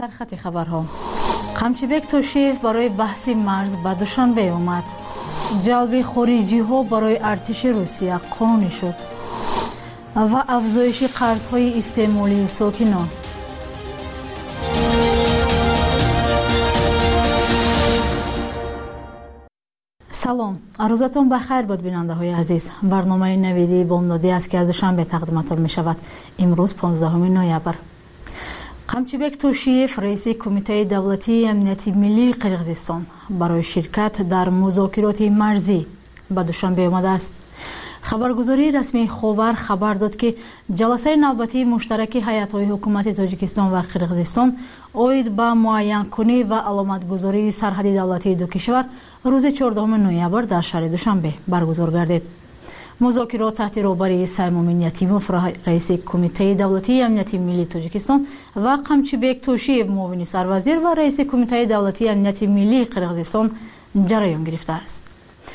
سرخط خبرها. قمچیبک توشیف برای بحث مرز به دوشنبه اومد. جلب خارجی ها برای ارتش روسیه قانونی شد و افزایش قرضهای استعمالی ساکنان. سلام، روزتون بخیر باد بیننده های عزیز. برنامه نویدی بامدادی است که از دوشنبه تقدیمتان می شود. امروز 15 نوامبر. قمچیبک توشیف رئیس کمیته دولتی امنیتی ملی قرقیزستان برای شرکت در مذاکرات مرزی به دوشنبه آمده است. خبرگزاری رسمی خاور خبر داد که جلسه نوبتی مشترک هیئت‌های حکومت تاجیکستان و قرقیزستان اوید به معین کنی و علامتگذاری سرحدی دولتی دو کشور روز 14 نوامبر در شهر دوشنبه برگزار گردید. مذاکرات تحت رهبری سیموم نیتیموف رئیس کمیته دولتی امنیتی ملی تاجیکستان و قمچیبک توشیف معاون سروزیر و رئیس کمیته دولتی امنیتی ملی قرقیزستان جریان گرفته است.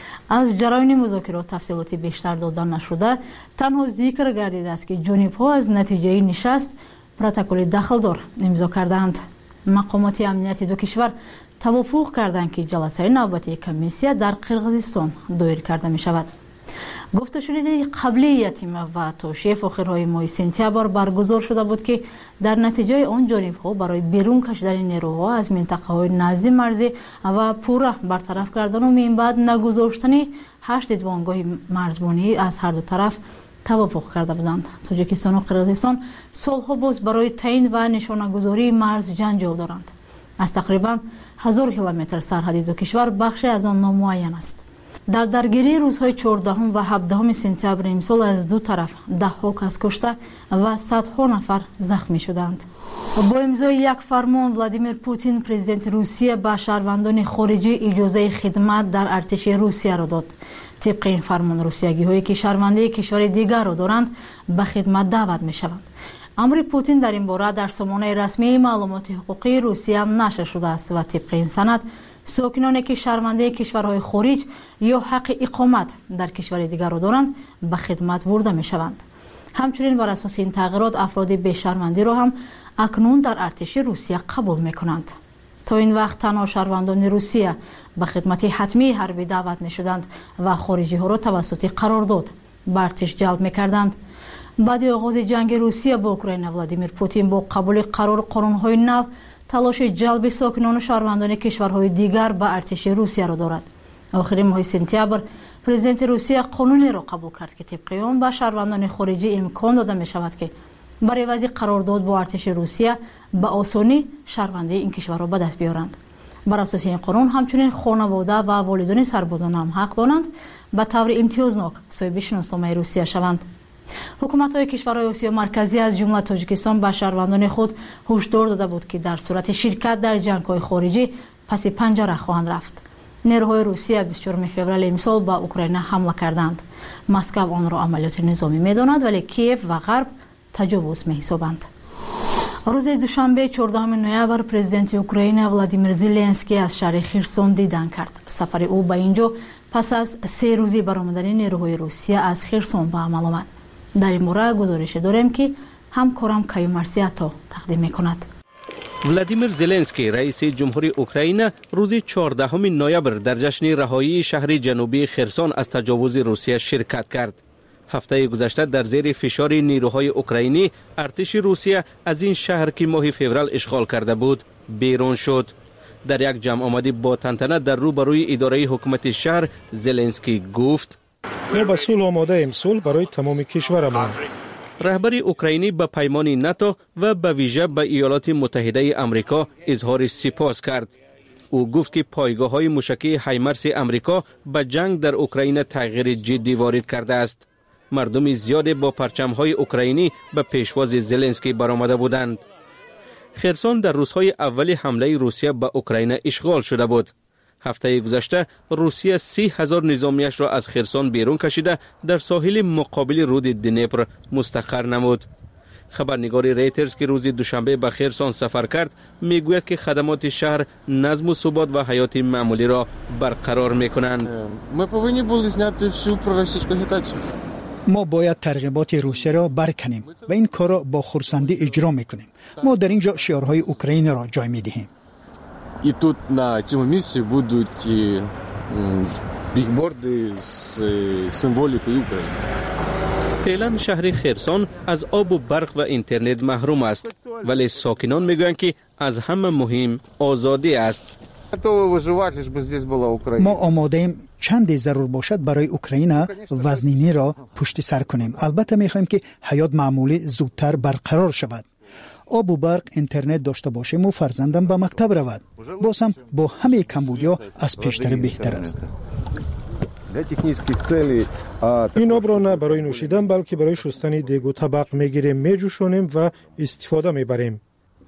از جریان مذاکرات تفصیلاتی بیشتر داده نشده، تنها ذکر گردیده است که جانب‌ها از نتیجه نشست پروتکل دخلدار امضا کردند. مقامات امنیتی دو کشور توافق کردند که جلسه نوبتی کمیسیا در قرقیزستان دایر کرده می شود. گفته شده قبلی یتیمه و توشیف آخرهای ماه سپتامبر برگزار شده بود که در نتیجه آن جانب‌ها برای بیرون کشیدن نیروها از منطقه‌های نزدیک مرزی و پورا برطرف کردن و من بعد نگذاشتن 8 دیدبانگاه مرزبانی از هر دو طرف توافق کرده بودند. تاجیکستان و قرقیزستان سالها باز برای تعیین و نشانه‌گذاری مرز جنجال دارند. از تقریبا 1000 کیلومتر سرحدی دو کشور بخشی از آن نامعین است. در درگیری روزهای 14 و 17 سپتامبر امسال از دو طرف 10 کس کشته و صدها نفر زخمی شدند. با امضای یک فرمان ولادیمیر پوتین پرزیدنت روسیه به شهروندان خارجی اجازه خدمت در ارتش روسیه را داد. طبق این فرمان روسیه‌گی‌هایی که شهروندی کشور دیگر را دارند به خدمت دعوت می‌شوند. امر پوتین در این باره در سامانه رسمی معلومات حقوقی روسیه نشر شده است و طبق این سند ساکنانی که شهرونده کشورهای خارج یا حق اقامت در کشور دیگر را دارند به خدمت برده می شوند. همچنین بر اساس این تغییرات افراد بی شهروندی را هم اکنون در ارتش روسیه قبول می کنند. تا این وقت تنها شهروندان روسیه به خدمت حتمی حربی دعوت می شدند و خارجی ها را توسط قرارداد به ارتش جلب می کردند. بعد آغاز جنگ روسیه با اوکراین ولادیمیر پوتین با قبول قرار قانون‌های نو تلاش جلب ساکنان و شهروندان کشورهای دیگر به ارتش روسیه را دارد. آخرین ماه سپتامبر پرزیدنت روسیه قانونی را قبول کرد که طبق آن به شهروندان خارجی امکان داده می شود که برای وضع قرارداد با ارتش روسیه به آسانی شهروندی این کشور را به دست بیارند. بر اساس این قانون همچنین خانواده و والدین سربازان هم حق دارند به طور امتیازناک صاحب شناسنامه روسیه شوند. حکومت‌های کشورهای آسیا مرکزی از جمله تاجیکستان به شهروندان خود هشدار داده بود که در صورت شرکت در جنگ‌های خارجی پس پنجره خواهند رفت. نیروهای روسیه 24 فوریه امسال به اوکراین حمله کردند. مسکو آن را عملیات نظامی می‌داند ولی کیف و غرب تجاوز می‌حسابند. روز دوشنبه 14 نوامبر پرزیدنت اوکراین ولادیمیر زلنسکی از شهر خرسون دیدن کرد. سفر او به اینجا پس از 3 روزی برآمدن نیروهای روسیه از خرسون به عمل آمد. در این مورد گزارش داریم که همکارم کایو مرسیاتا تقدیم می‌کند. ولادیمیر زلنسکی رئیس جمهوری اوکراین روز 14 نوامبر در جشن رهایی شهر جنوبی خرسون از تجاوز روسیه شرکت کرد. هفته گذشته در زیر فشار نیروهای اوکراینی ارتش روسیه از این شهر که ماه فوریه اشغال کرده بود بیرون شد. در یک جمع آمدی با تنتنه در روبروی اداره حکومت شهر زلنسکی گفت: ما به صلح آماده ایم، صلح برای تمام کشورمان. رهبر اوکراینی به پیمان ناتو و به ویژه به ایالات متحده آمریکا اظهار سپاس کرد. او گفت که پایگاه‌های موشکی هایمرس آمریکا به جنگ در اوکراین تغییر جدی وارد کرده است. مردم زیاد با پرچم‌های اوکراینی به پیشواز زلنسکی برآمده بودند. خرسون در روزهای اول حمله روسیه به اوکراین اشغال شده بود. هفته گذشته روسیه 30,000 نظامیش را از خرسون بیرون کشیده در ساحل مقابل رود دنیپر مستقر نمود. خبرنگار ریترز که روز دوشنبه به خرسون سفر کرد میگوید که خدمات شهر نظم و ثبات و حیات معمولی را برقرار میکنند. ما باید ترغیبات روسیه را برکنیم و این کار را با خرسندی اجرا میکنیم. ما در اینجا شعارهای اوکراین را جای میدهیم. І тут на цьому місці будуть бігборди з символікою України. فعلا شهر خرسون از آب و برق و اینترنت محروم است، ولی ساکنان میگویند که از همه مهم آزادی است. ما آماده ایم چندی ضرور باشد برای اوکراین وزنینی را پشت سر کنیم. البته میخوایم که حیات معمولی زودتر برقرار شود. آب و برق اینترنت داشته باشیم و فرزندم به مکتب رود. باز هم با همه کمبودیا از پیشتر بهتر است. این آب را نه برای نوشیدن بلکه برای شستن دیگ و طبق میگیریم، میجوشانیم و استفاده میبریم.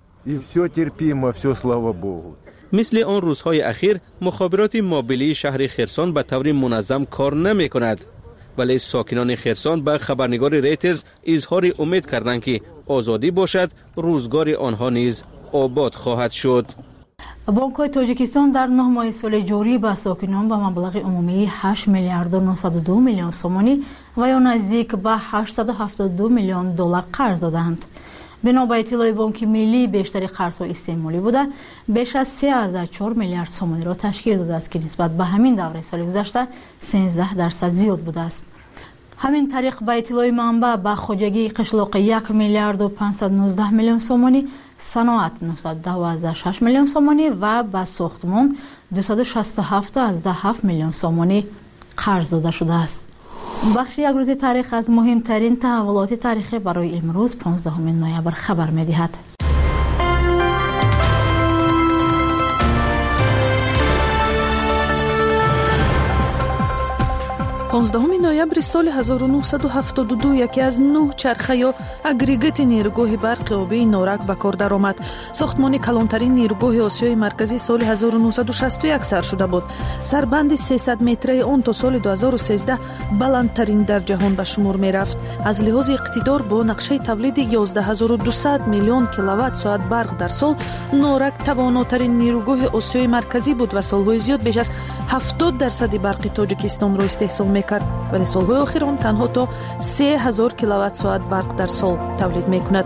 مثل آن روزهای اخیر مخابرات موبیلی شهر خرسون به طور منظم کار نمی کند، ولی ساکنان خرسون به خبرنگار ریترز اظهار امید کردند که آزادی باشد روزگار آنها نیز آباد خواهد شد. بانک‌های تاجیکستان در 9 ماه سال جاری به ساکنان به مبلغ عمومی 8 میلیارد و 902 میلیون سومانی و یا نزدیک به 872 میلیون دلار قرض دادند. بنا به اطلاع بانک ملی بیشتر قرض‌های استعمالی بوده بیش از 3.4 میلیارد سومانی را تشکیل داده است که نسبت به همین دوره سال گذشته 13% زیاد بوده است. همین طریق به اطلاع منبع به خواجگی قشلاق 1 میلیارد و 519 میلیون سومانی، صنعت 912.6 میلیون سومانی و به ساختمان 267.7 میلیون سومانی قرض داده شده است. بخش یک روز تاریخ از مهمترین تحولات تاریخی برای امروز 15 نوامبر خبر می‌دهد. 15 نوامبر سال 1972 یکی از 9 چرخه یا اگریگیت نیروگاه برق آبی نورک به کار درآمد. ساختمان کلانترین نیروگاه آسیای مرکزی سال 1961 سر شده بود. سربند 300 متری آن تا سال 2013 بلندترین در جهان به شمار می رفت. از لحاظ اقتدار با نقشه تولید 11200 میلیون کیلووات ساعت برق در سال، نورک تواناترین نیروگاه آسیای مرکزی بود و سالهای زیاد بیش از 70% برق تاجیکستان را استحصال میکرد، ولی سالهای آخر آن تنها تا 3000 کیلووات ساعت برق در سال تولید میکند.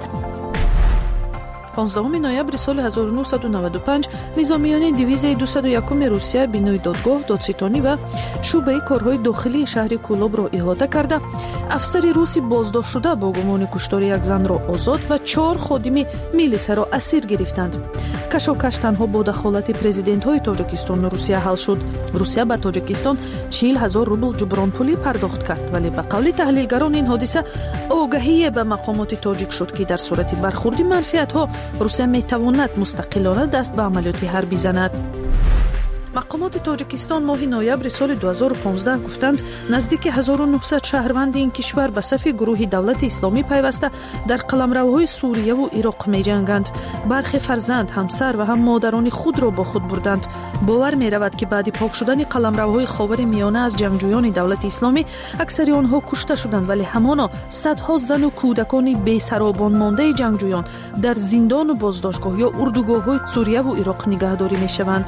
15 نوامبر سال 1995 نظامیان دیویزه 201 روسیه بینوی دادگاه، دادستانی و شعبه کارهای داخلی شهر کولاب را احاطه کرده، افسر روسی بازداشت شده با گمان کشتار یک زن را آزاد و 4 خادم میلیسا را اسیر گرفتند. کشاکش تنها با دخالت پرزیدنت های تاجیکستان و روسیه حل شد. روسیه به تاجیکستان 40,000 روبل جبران پولی پرداخت کرد، ولی به قول تحلیلگران این حادثه آگاهی به مقامات تاجیک شد که در صورت برخورد منفیت ها روسیه میتواند مستقلانه دست به عملیات حربی زند. مقامات تاجیکستان ماه نوامبر سال 2015 گفتند نزدیک 1900 شهروند این کشور به صف گروه دولت اسلامی پیوسته در قلمروهای سوریه و عراق می جنگند. برخی فرزند، همسر و هم مادران خود را با خود بردند. باور می رود که بعد پاک شدن قلمروهای خاور میانه از جنگجویان دولت اسلامی اکثر آنها کشته شدند، ولی همانا صدها زن و کودکان بی‌سرابان مانده جنگجویان در زندان و بازداشتگاه یا اردوگاه‌های سوریه و عراق نگهداری می شوند.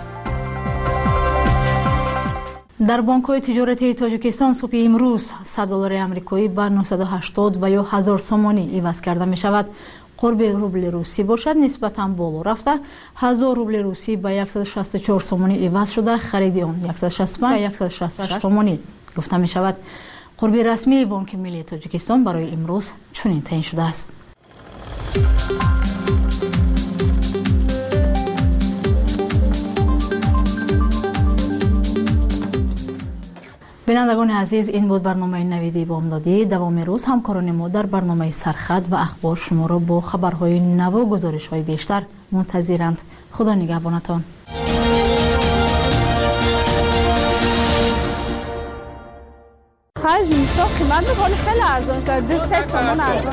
در بانک‌های تجارتی تاجیکستان صبح امروز $100 آمریکایی به 980 و یا 1000 سومانی عوض کرده می شود. قرب روبل روسی باشد نسبتاً بالا رفته. 1000 روبل روسی به 164 سومانی عوض شده. خرید آن 165 و 166 سومانی گفته می شود. قرب رسمی بانک ملی تاجیکستان برای امروز چنین تعیین شده است. بینندگان عزیز، این بود برنامه نویدی بامدادی. دوام روز همکاران ما در برنامه سرخط و اخبار شما را با خبرهای نو و گزارش‌های بیشتر منتظرند. خدا نگهبانتان. خرج اینستا قیمت می‌کنه خیلی ارزان شده. 3 تومان ارزان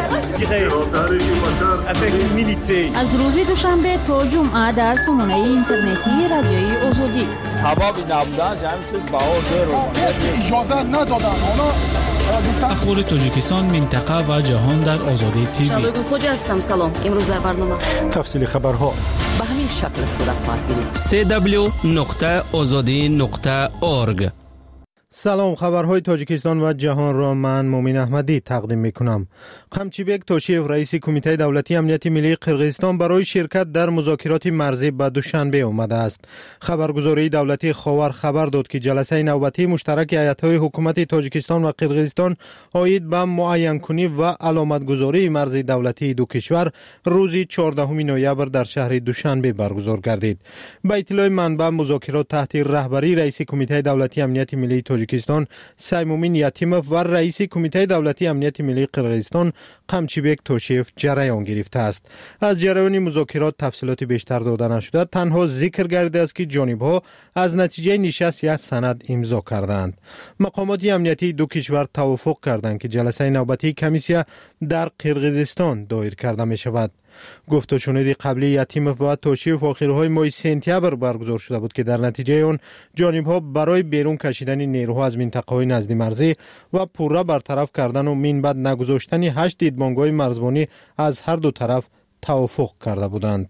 شده. از روز دوشنبه تا جمعه در سامانه اینترنتی رادیوی آزادی. سبب نبودن همین چیز بهار رو اجازه ندادن. اخبار تاجیکستان، منطقه و جهان در آزادی تیوی. شبگون خوجا هستم. سلام. امروز در برنامه تفصیل خبرها به همین شکل صورت خواهد گرفت. www.azadi.org سلام، خبرهای تاجیکستان و جهان را من مومن احمدی تقدیم میکنم. قمچیبک توشیف رئیس کمیته دولتی امنیت ملی قرقیزستان برای شرکت در مذاکرات مرزی به دوشنبه آمده است. خبرگزاری دولتی خاور خبر داد که جلسه نوبتی مشترک هیئت‌های حکومت تاجیکستان و قرقیزستان عاید به معین کنی و علامتگذاری مرز دولتی دو کشور روز 14 نوامبر در شهر دوشنبه برگزار گردید. به اطلاع منبع، مذاکرات تحت رهبری رئیس کمیته دولتی امنیت ملی تاجیکستان سایمومین یتیموف و رئیس کمیته دولتی امنیت ملی قرقیزستان قمچیبک توشیف جریان گرفته است. از جریان مذاکرات تفصیلات بیشتر داده نشده، تنها ذکر گردیده است که جانب‌ها از نتیجه نشست یک سند امضا کردند. مقامات امنیتی دو کشور توافق کردند که جلسه نوبتی کمیسیه در قرقیزستان دایر کرده می شود. گفت و شنود قبلی یتیموف و توشیف آخرهای ماه سپتامبر برگزار شده بود که در نتیجه آن جانب‌ها برای بیرون کشیدن نیروها از منطقه‌های نزد مرزی و پورا برطرف کردن و من بعد نگذاشتن 8 دیدبانگاه مرزبانی از هر دو طرف توافق کرده بودند.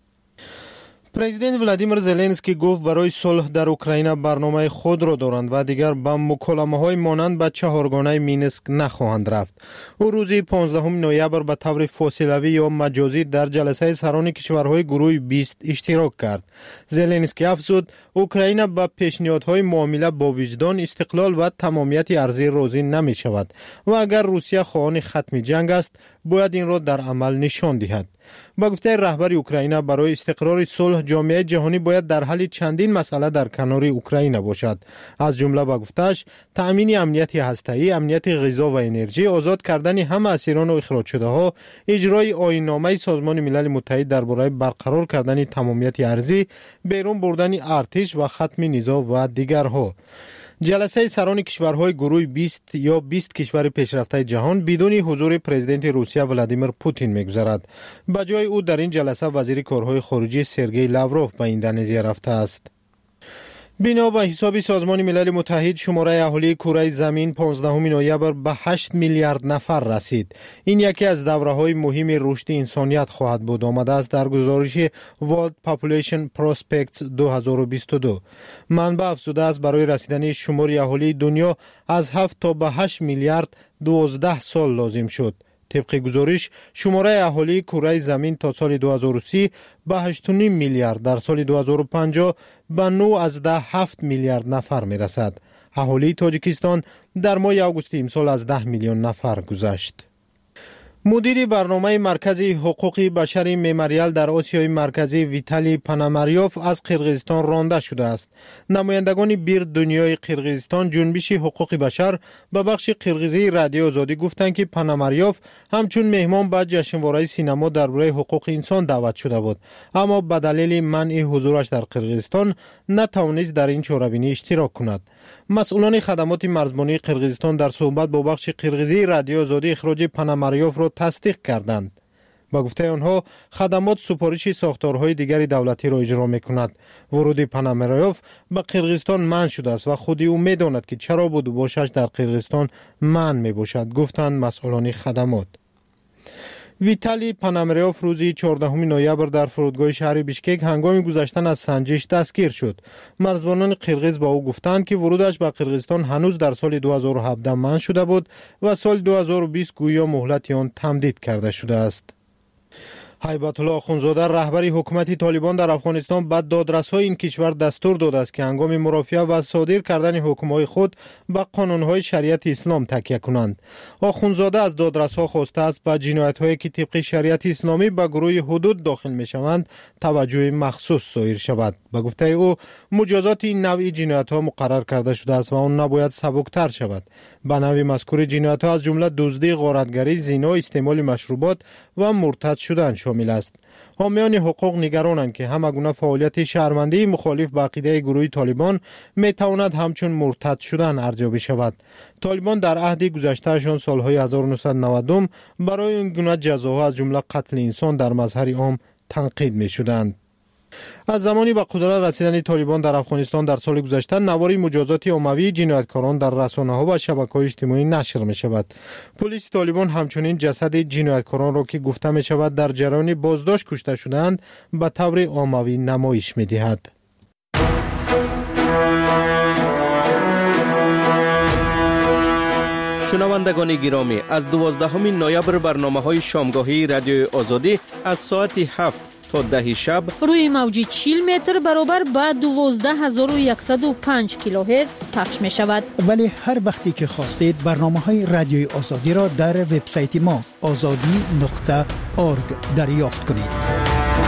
پرزیدنت ولادیمیر زلنسکی گفت برای صلح در اوکراین برنامه خود را دارند و دیگر به مکالمه‌های مانند به چهارگانه مینسک نخواهند رفت. او روز 15 نوامبر به طور فاصله‌ای یا مجازی در جلسه سران کشورهای گروه 20 اشتراک کرد. زلنسکی افزود اوکراین به پیشنهادهای معامله با وجدان، استقلال و تمامیت ارضی راضی نمی شود و اگر روسیه خواهان ختم جنگ است باید این را در عمل نشان دهد. با گفته رهبر اوکراین، برای استقرار صلح جامعه جهانی باید در حل چندین مسئله در کنار اوکراین باشد. از جمله با گفتش تأمین امنیت هسته‌ای، امنیت غذا و انرژی، آزاد کردن همه اسیران و اخراج شده ها، اجرای آیین‌نامه سازمان ملل متحد درباره برقرار کردن تمامیت ارضی، بیرون بردن ارتش و ختم نزاع و دیگرها. جلسه سران کشورهای گروه 20 یا 20 کشور پیشرفته جهان بدون حضور پرزیدنت روسیه ولادیمیر پوتین می‌گذرد. به جای او در این جلسه وزیر کارهای خارجه سرگئی لاوروف به اندونزیا رفته است. بنا به حساب سازمان ملل متحد، شماره اهالی کره زمین 15 نوامبر به 8 میلیارد نفر رسید. این یکی از دوره‌های مهم رشد انسانیت خواهد بود، آمده است در گزارش World Population Prospects 2022. منبع افزوده است برای رسیدن شماره اهالی دنیا از 7 تا به 8 میلیارد 12 سال لازم شد. طبق گزارش، شماره اهالی کره زمین تا سال 2030 به 8.5 میلیارد، در سال 2050 به 9.7 میلیارد نفر می رسد. اهالی تاجیکستان در ماه آگوست امسال از 10 میلیون نفر گذشت. مدیر برنامه مرکز حقوق بشر مموریال در آسیای مرکزی ویتالی پاناماریوف از قرقیزستان رانده شده است. نمایندگان بیر دنیای قرقیزستان جنبش حقوق بشر به بخش قرقیزی رادیو آزادی گفتند که پاناماریوف همچون مهمان به جشنواره سینما درباره حقوق انسان دعوت شده بود، اما به دلیل منع حضورش در قرقیزستان نتوانست در این چاره‌بینی اشتراک کند. مسئولان خدمات مرزبانی قرقیزستان در صحبت با بخش قرقیزی رادیو آزادی اخراج پاناماریوف را تصدیق کردند. با گفته آنها، خدمات سفارش ساختارهای دیگری دولتی را اجرا می‌کند. ورود پاناماریوف به قرقیزستان منع شده است و خود او می‌داند که چرا بود باشش در قرقیزستان منع می‌باشد، گفتند مسئولان خدمات. ویتالی پاناماریوف روز 14 نوامبر در فرودگاه شهر بیشکک هنگام گذشتن از سنجش دستگیر شد. مرزبانان قرقیز با او گفتند که ورودش به قرقیزستان هنوز در سال 2017 منع شده بود و سال 2020 گویا مهلت آن تمدید کرده شده است. هیبت الله آخوندزاده رهبر حکومت طالبان در افغانستان به دادرس‌های این کشور دستور داده است که هنگام مرافعه و صادر کردن حکم‌های خود به قانون‌های شریعت اسلام تکیه کنند. آخوندزاده از دادرس‌ها خواسته است به جنایت‌هایی که طبق شریعت اسلامی به گروه حدود داخل می‌شوند توجه مخصوص صادر شود. به گفته او، مجازات این نوع جنایت‌ها مقرر کرده شده است و آن نباید سبکتر شود. به نوع مذکور جنایت‌ها از جمله دزدی، غارتگری، زنا، استعمال مشروبات و مرتد شدن شامل است. حامیان حقوق نگرانند که همگونه فعالیت شهروندی مخالف به عقیده گروه طالبان میتواند همچون مرتد شدن ارزیابی شود. طالبان در عهد گذشتهشان سالهای 1990 برای این گونه جزاها از جمله قتل انسان در مظهر عام تنقید میشدند. از زمانی به قدرت رسیدن طالبان در افغانستان در سال گذشته نواری مجازات عمومی جنایتکاران در رسانه‌ها و شبکه‌های اجتماعی نشر می‌شود. پلیس طالبان همچنین جسد جنایتکاران را که گفته می‌شود در جریان بازداشت کشته شدند به طور عمومی نمایش می‌دهد. شنوندگان گرامی، از 12 نوامبر برنامه‌های شامگاهی رادیوی آزادی از ساعت 7 تا 10 شب روی موج 40 متر برابر با 12105 کیلوهرتز پخش می شود. ولی هر وقتی که خواستید برنامه‌های رادیوی آزادی را در وبسایت ما azadi.org دریافت کنید.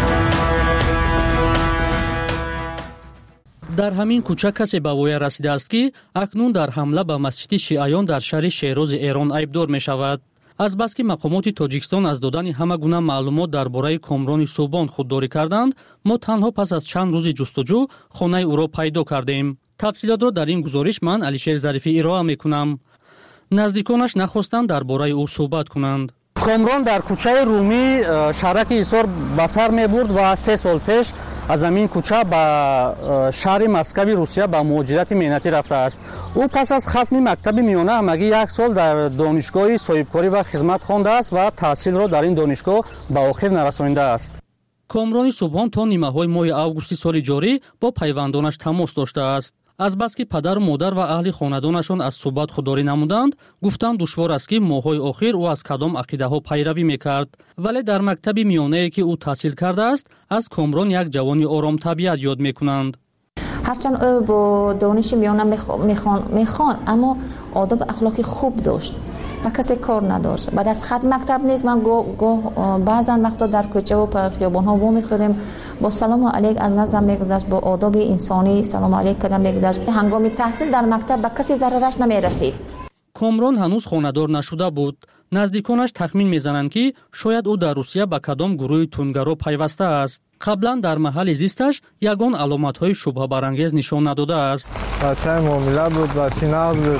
در همین کوچه کسی به وی رسیده است که اکنون در حمله به مسجد شیعیان در شهر شیراز ایران عیبدار می شود. از بس که مقامات تاجیکستان از دادن همه گونه معلومات درباره کامران صوبان خودداری کردند، ما تنها پس از چند روز جستجو خانه او را پیدا کردیم. تفصیلات را در این گزارش من علیشیر ظریفی ارائه می کنم. نزدیکانش نخواستند درباره او صحبت کنند. کامران در کوچه رومی شهرک ایسار به سر می برد و 3 سال پیش از همین کوچه به شهر مسکو روسیه به مهاجرت مهنتی رفته است. او پس از ختم مکتب میانه همگی 1 سال در دانشگاه صاحبکاری و خدمت خوانده است و تحصیل را در این دانشگاه به آخر نرسانیده است. کامران صبحان تا نیمه‌های ماه اوگوست سال جاری با پیوندانش تماس داشته است. از بس که پدر و مادر و اهل خانواده‌شان از صحبت خودداری نمودند، گفتند دشوار است که ماه‌های آخر او از کدام عقیده‌ها پیروی می‌کرد. ولی در مکتب میانه‌ای که او تحصیل کرده است، از کامران یک جوانی آرام طبیعت یاد می‌کنند. هرچند او با دانش میانه میخوان اما آداب اخلاقی خوب داشت و کسی کار نداشت. بعد از ختم مکتب نیست من بعضا وقتا در کوچه و خیابان ها می‌خوردیم با سلام علیک از نظم میگذشت، با آداب انسانی سلام علیک کردن میگذشت. هنگام تحصیل در مکتب به کسی ضررش نمیرسید. کامران هنوز خانه‌دار نشده بود. نزدیکانش تخمین میزنند که شاید او در روسیه به کدام گروه تندگرا پیوسته است. قبلا در محل زیستش یگان علامت‌های شبهه برانگیز نشان نداده است. بچه معامله بود، بچه ناز بود.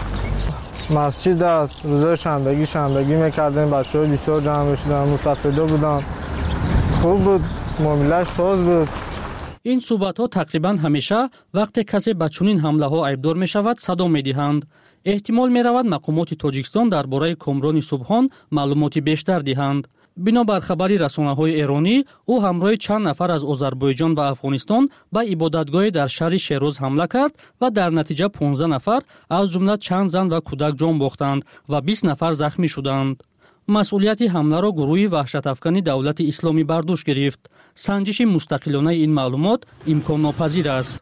مسجد روز شنبگی میکردیم، بچه‌ها بسیار جمع میشدن، مصفده بودن، خوب بود، معامله‌اش ساز بود. این صحبت‌ها تقریباً همیشه وقتی کسی به چنین حمله‌ها عیبدار می‌شود صدا می‌دهند. احتمال می‌رود مقامات تاجیکستان درباره کامران صبحان معلوماتی بیشتر دهند. بنابر خبری رسانه‌های ایرانی، او همراه چند نفر از آذربایجان و افغانستان به عبادتگاه در شهر شیراز حمله کرد و در نتیجه 15 نفر از جمله چند زن و کودک جان باختند و 20 نفر زخمی شدند. مسئولیت حمله را گروه وحشت افکن دولت اسلامی بر دوش گرفت. سنجش مستقلانه این معلومات امکان ناپذیر است.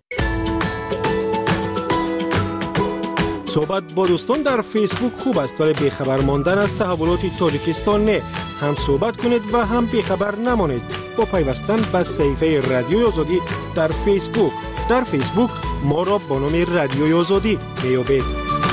صحبت با دوستان در فیسبوک خوب است، ولی بیخبر ماندن از تحولات تاجیکستان نه. هم صحبت کنید و هم بیخبر نمانید با پیوستن به صفحه رادیوی آزادی در فیسبوک. در فیسبوک ما را با نام رادیوی آزادی میابید.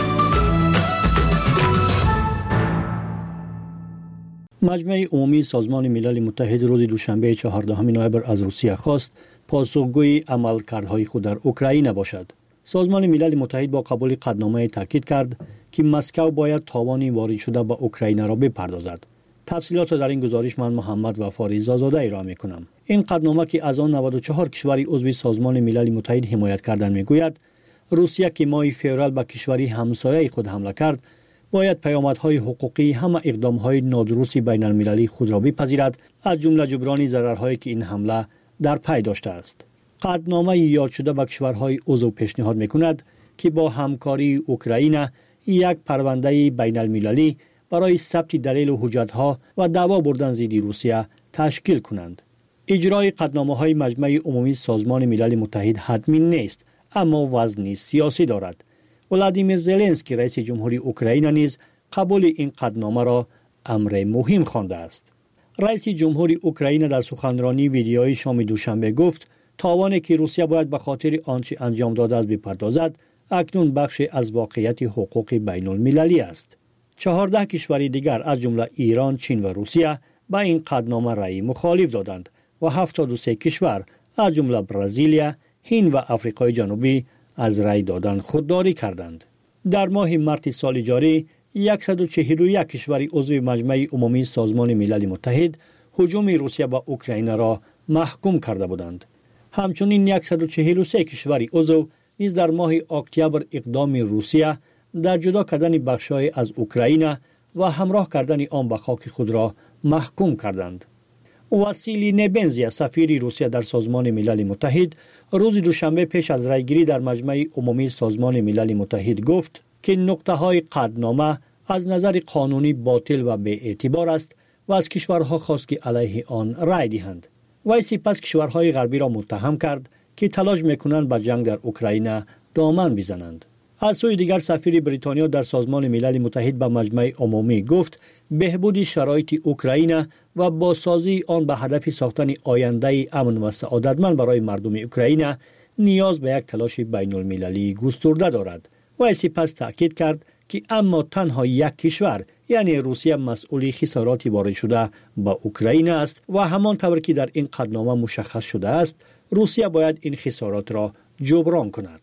مجمع عمومی سازمان ملل متحد روز دوشنبه 14 نوامبر از روسیه خواست پاسخگوی عملکردهای خود در اوکراین باشد. سازمان ملل متحد با قبول قطعنامه تاکید کرد که مسکو باید تاوان وارد شده به اوکراین را بپردازد. تفصیلات در این گزارش من محمد وفا رضازاده ارائه می‌کنم. این قطعنامه که از آن 94 کشور عضو سازمان ملل متحد حمایت کردند میگوید روسیه که ماه فوریه به کشوری همسایه خود حمله کرد باید پیامدهای حقوقی همه اقدامهای نادرست بین المللی خود را بپذیرد، از جمله جبران ضررهایی که این حمله در پی داشته است. قطعنامه یاد شده به کشورهای عضو پیشنهاد می‌کند که با همکاری اوکراین یک پرونده بین المللی برای ثبت دلیل و حجت‌ها و دعوا بردن ضد روسیه تشکیل کنند. اجرای قطعنامه‌های مجمع عمومی سازمان ملل متحد حتمی نیست، اما وزنی سیاسی دارد. ولادیمیر زلنسکی رئیس جمهوری اوکراین نیز قبول این قطعنامه را امر مهم خوانده است. رئیس جمهوری اوکراین در سخنرانی ویدیویی شام دوشنبه گفت تاوانی که روسیه باید به خاطر آنچه انجام داده است بپردازد اکنون بخشی از واقعیت حقوق بین المللی است. 14 کشور دیگر از جمله ایران، چین و روسیه به این قطعنامه رأی مخالف دادند و 73 کشور از جمله برزیل، هند و آفریقای جنوبی از رأی دادن خودداری کردند. در ماه مارس سال جاری 141 کشور عضو مجمع عمومی سازمان ملل متحد هجوم روسیه به اوکراین را محکوم کرده بودند. همچنین 143 کشور عضو نیز در ماه اکتبر اقدام روسیه در جدا کردن بخش‌های از اوکراین و همراه کردن آن به خاک خود را محکوم کردند. واسیلی نبنزی سفیر روسیه در سازمان ملل متحد روز دوشنبه پیش از رأیگیری در مجمع عمومی سازمان ملل متحد گفت که نقطه‌های قطعنامه از نظر قانونی باطل و بی‌اعتبار است و از کشورها خواست که علیه آن رای دهند. وی سپس کشورهای غربی را متهم کرد که تلاش میکنند به جنگ در اوکراین دامن بزنند. از سوی دیگر سفیر بریتانیا در سازمان ملل متحد به مجمع عمومی گفت بهبود شرایط اوکراین و بازسازی آن به هدف ساختن آینده امن و سعادتمند برای مردم اوکراین نیاز به یک تلاش بین المللی گسترده دارد. و سپس تاکید کرد که اما تنها یک کشور یعنی روسیه مسئول خسارات وارد شده به اوکراین است و همان طور که در این قطعنامه مشخص شده است روسیه باید این خسارات را جبران کند.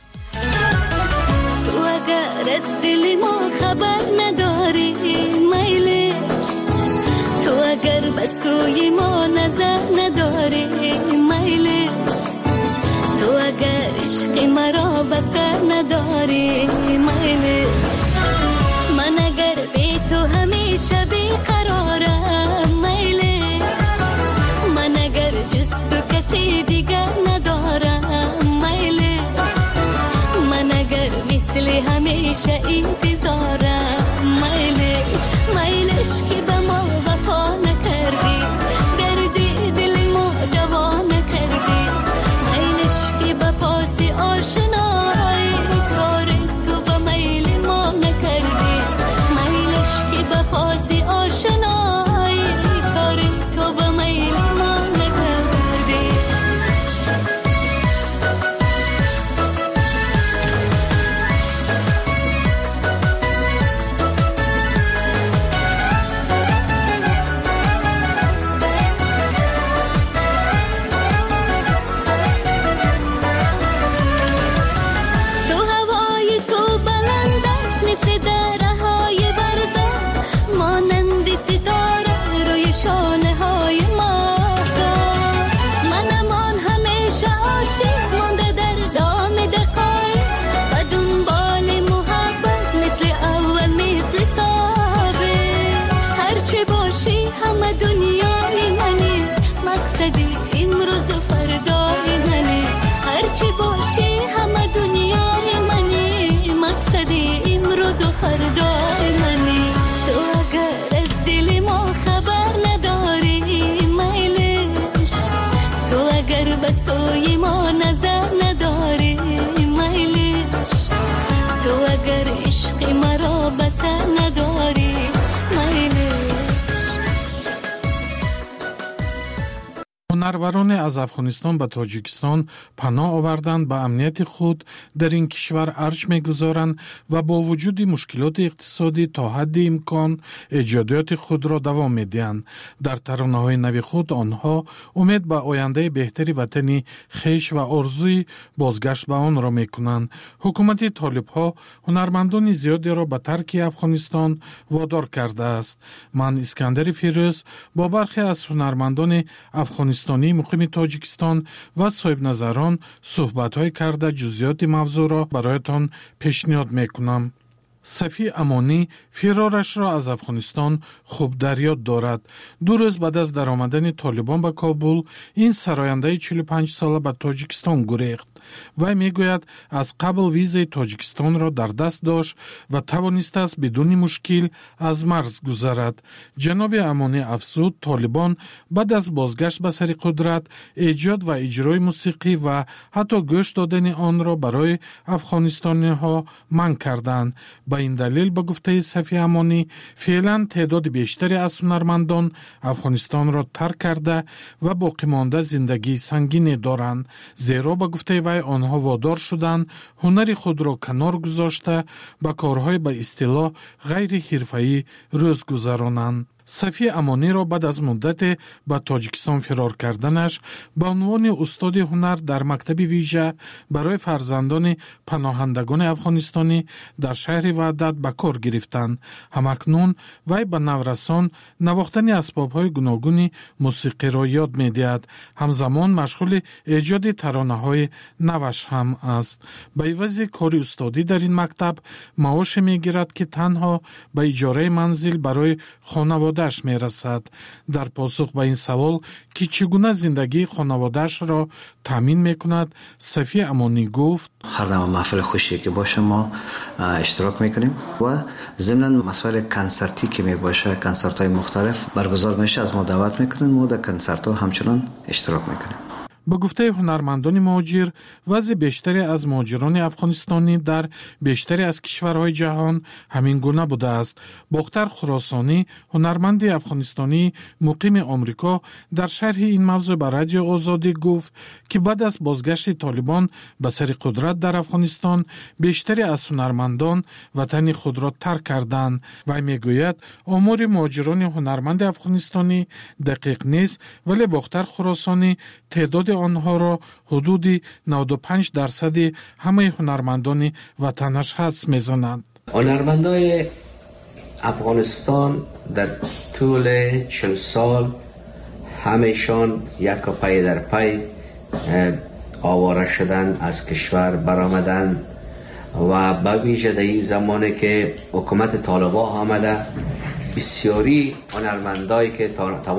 تو اگر از دل ما خبر نداری میلش، تو اگر به سوی ما نظر نداری میلش، تو اگر عشق مرا بسر نداری میلش، من اگر بی تو همیشه بیقرارم میلش، من اگر جز تو کسی دیگر ندارم میلش، من اگر مثل همیشه انتظارم میلش، میلش که به ما وفا نکردی، دردی دل ما دوا نکردی، میلش که به پاس آشنایی کار تو به میل ما نکردی، میلش که به پاس آشنایی کار تو به میل ما نکردی. تو هوای تو بلند است مثل درهای برزه، مانند ستاره روی شانه های ماهتاب، منم آن همیشه عاشق مانده در دام دقایق و دنبال محبت مثل اول مثل سابق، هرچه باشی همه دنیای منی، مقصدی امروز و فردای منی، هرچی باشی همه دنیای منی، مقصدی امروز و فردای منی. تو اگر از دل ما خبر نداری میلش، تو اگر به سوی ما نظر نداری میلش، تو اگر عشق مرا بسر نداری میلش. هنروران از افغانستان به تاجیکستان پناه آوردند به امنیت خود در این کشور ارج می‌گذارند و با وجود مشکلات اقتصادی تا حد امکان ایجادات خود را دوام می‌دهند. در ترانه‌های نو خود آنها امید به آینده بهتری وطنی خویش و آرزوی بازگشت به آن را می‌کنند. حکومت طالب‌ها هنرمندان زیادی را به ترک افغانستان وادار کرده است. من اسکندر فیروز با برخی از هنرمندان افغانستانی مقیم تاجیکستان و صاحب نظران صحبت‌های کرده جزئیات موضوع را برایتان پیشنهاد می‌کنم. صفی امانی فرارش را از افغانستان خوب در یاد دارد. 2 روز بعد از درآمدن طالبان به کابل این سراینده 45 ساله به تاجیکستان گریخت. وی میگوید از قبل ویزای تاجیکستان را در دست داشت و توانسته است بدون مشکل از مرز گذرد. جناب امانی افزود طالبان بعد از بازگشت به سر قدرت ایجاد و اجرای موسیقی و حتی گوش دادن آن را برای افغانستانی ها منع کردند. به این دلیل به گفته صفی امانی فعلا تعداد بیشتری از هنرمندان افغانستان را ترک کرده و باقی مانده زندگی سنگینی دارند، زیرا به گفته وی آنها وادار شدند هنر خود را کنار گذاشته به کارهای به اصطلاح غیر حرفه‌ای روز گذرانند. صفی امانی را بعد از مدت به تاجیکستان فرار کردنش به عنوان استاد هنر در مکتب ویژه برای فرزندان پناهندگان افغانستانی در شهر وحدت به کار گرفتند. همکنون وی به نورسان نواختن اسباب‌های گوناگون موسیقی را یاد می‌دهد. همزمان مشغول ایجاد ترانه‌های نوش هم است. به عوض کار استادی در این مکتب معاش می‌گیرد که تنها به اجاره منزل برای خانواده خانواده‌اش میرسد. در پاسخ به این سوال که چگونه زندگی خانواده‌اش را تامین میکند، صفی امانی گفت: هر دم محفل خوشی که باشه ما اشتراک میکنیم و ضمن مسائل کنسرتی که میباشه، کنسرت های مختلف برگزار میشه، از ما دعوت میکنن و در کنسرت ها همچنان اشتراک میکنیم. با گفته هنرمندان مهاجر، وضع بیشتری از مهاجران افغانستانی در بیشتری از کشورهای جهان همین گونه بوده است. باختر خراسانی، هنرمند افغانستانی مقیم آمریکا، در شرح این موضوع به رادیو آزادی گفت که بعد از بازگشت طالبان به سر قدرت در افغانستان، بیشتری از هنرمندان وطن خود را ترک کردند. و میگوید آمار مهاجران هنرمند افغانستانی دقیق نیست، ولی باختر خراسانی تعداد آنها را حدود 95% همه هنرمندان وطنش حدس میزنند. هنرمندای افغانستان در طول 40 سال همه‌شان یک پای در پای آواره شدن، از کشور برآمدن و به ویژه در این زمانی که حکومت طالبان آمده، بسیاری هنرمندایی که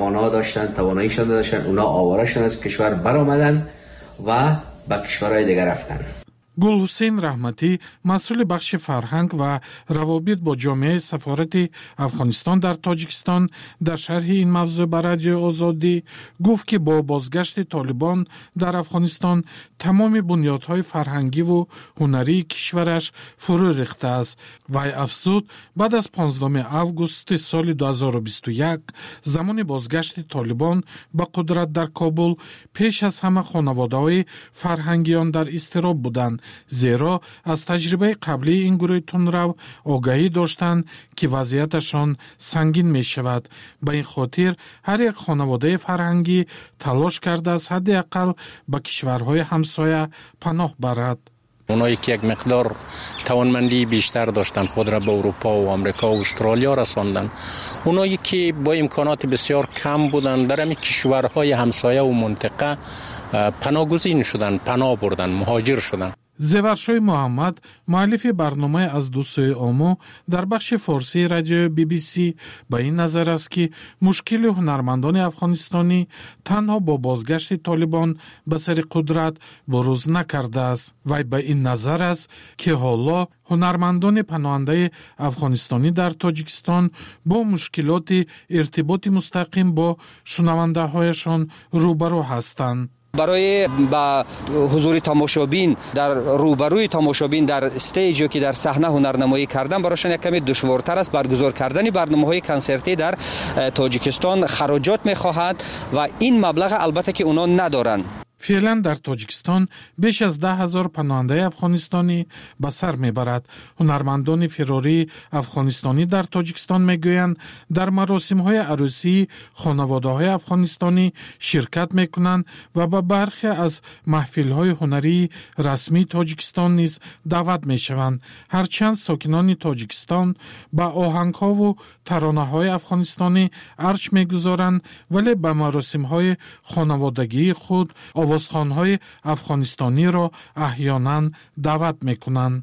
توانایی داشتن اونا آواره شدن، از کشور برآمدن و به کشورهای دیگر رفتن. گل حسین رحمتی، مسئول بخش فرهنگ و روابط با جامعه سفارت افغانستان در تاجیکستان، در شرح این موضوع به رادیو آزادی گفت که با بازگشت طالبان در افغانستان تمام بنیادهای فرهنگی و هنری کشورش فرو ریخته است. و افزود بعد از 15 آگوست سال 2021 زمان بازگشت طالبان به قدرت در کابل، پیش از همه خانواده‌های فرهنگیان در اضطراب بودند، زیرا از تجربه قبلی این گروه تندرو آگاهی داشتند که وضعیتشان سنگین می شود. به این خاطر هر یک خانواده فرهنگی تلاش کرده از حداقل به کشورهای همسایه پناه برد. اونایی که یک مقدار توانمندی بیشتر داشتن خود را به اروپا و آمریکا و استرالیا رساندن. اونایی که با امکانات بسیار کم بودن در همین کشورهای همسایه و منطقه پناهگزین شدن، پناه بردن، مهاجر شدن. زیورشوی محمد، مؤلف برنامه از دو سوی آمو در بخش فارسی رادیو BBC، به این نظر است که مشکل هنرمندان افغانستانی تنها با بازگشت طالبان به سر قدرت بروز نکرده است. و به این نظر است که حالا هنرمندان پناهنده افغانستانی در تاجیکستان با مشکلات ارتباط مستقیم با شنونده هایشان روبرو هستند. برای با حضور تماشابین در روبروی تماشابین در استیجی که در صحنه هنرنمایی کردن برایشان یک کمی دشوارتر است. برگزار کردن برنامه‌های کنسرتی در تاجیکستان خراجات می‌خواهد و این مبلغ البته که اونا ندارن. فعلا در تاجیکستان بیش از 10,000 پناهنده افغانستانی به سر میبرد. هنرمندان فراری افغانستانی در تاجیکستان میگویند در مراسم‌های عروسی خانواده‌های افغانستانی شرکت میکنند و به برخی از محفل‌های هنری رسمی تاجیکستان نیز دعوت میشوند. هرچند ساکنان تاجیکستان به آهنگ‌ها و ترانه‌های افغانستانی ارج میگذارند، ولی به مراسم‌های خانوادگی خود آوازخوان‌های افغانستانی را احیانا دعوت میکنند.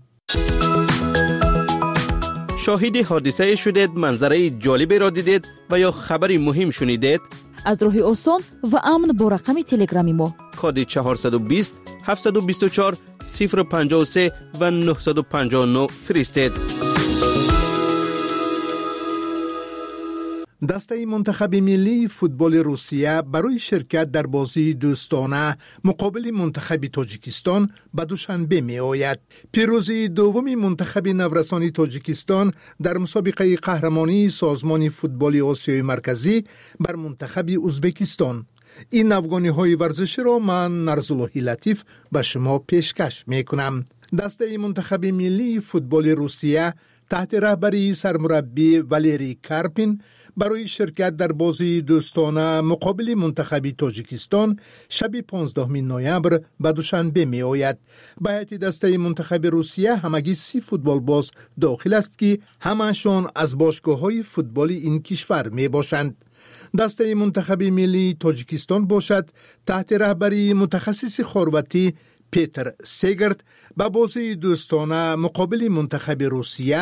شاهد حادثه شدید، منظره جالبی را دیدید و یا خبری مهم شنیدید؟ از راه آسان و امن با رقم تلگرامی ما کد 420 724 053 و 959 فرستید. دسته منتخب ملی فوتبال روسیه برای شرکت در بازی دوستانه مقابل منتخب تاجیکستان به دوشنبه می آید. پیروزی دوم منتخب نورسان تاجیکستان در مسابقه قهرمانی سازمان فوتبال آسیای مرکزی بر منتخب ازبکستان. این افغانی های ورزشی را من نرزاللهی لطیف به شما پیشکش می کنم. دسته منتخب ملی فوتبال روسیه تحت رهبری سرمربی والری کارپین برای شرکت در بازی دوستانه مقابل منتخب تاجیکستان شب 15 نوامبر به دوشنبه می آید. به هیئت دسته منتخب روسیه همگی 30 فوتبال باز داخل است که همه‌شان از باشگاه‌های فوتبال این کشور می باشند. دسته منتخب ملی تاجیکستان باشد تحت رهبری متخصص خارواتی پیتر سیگرت به بازی دوستانه مقابل منتخب روسیه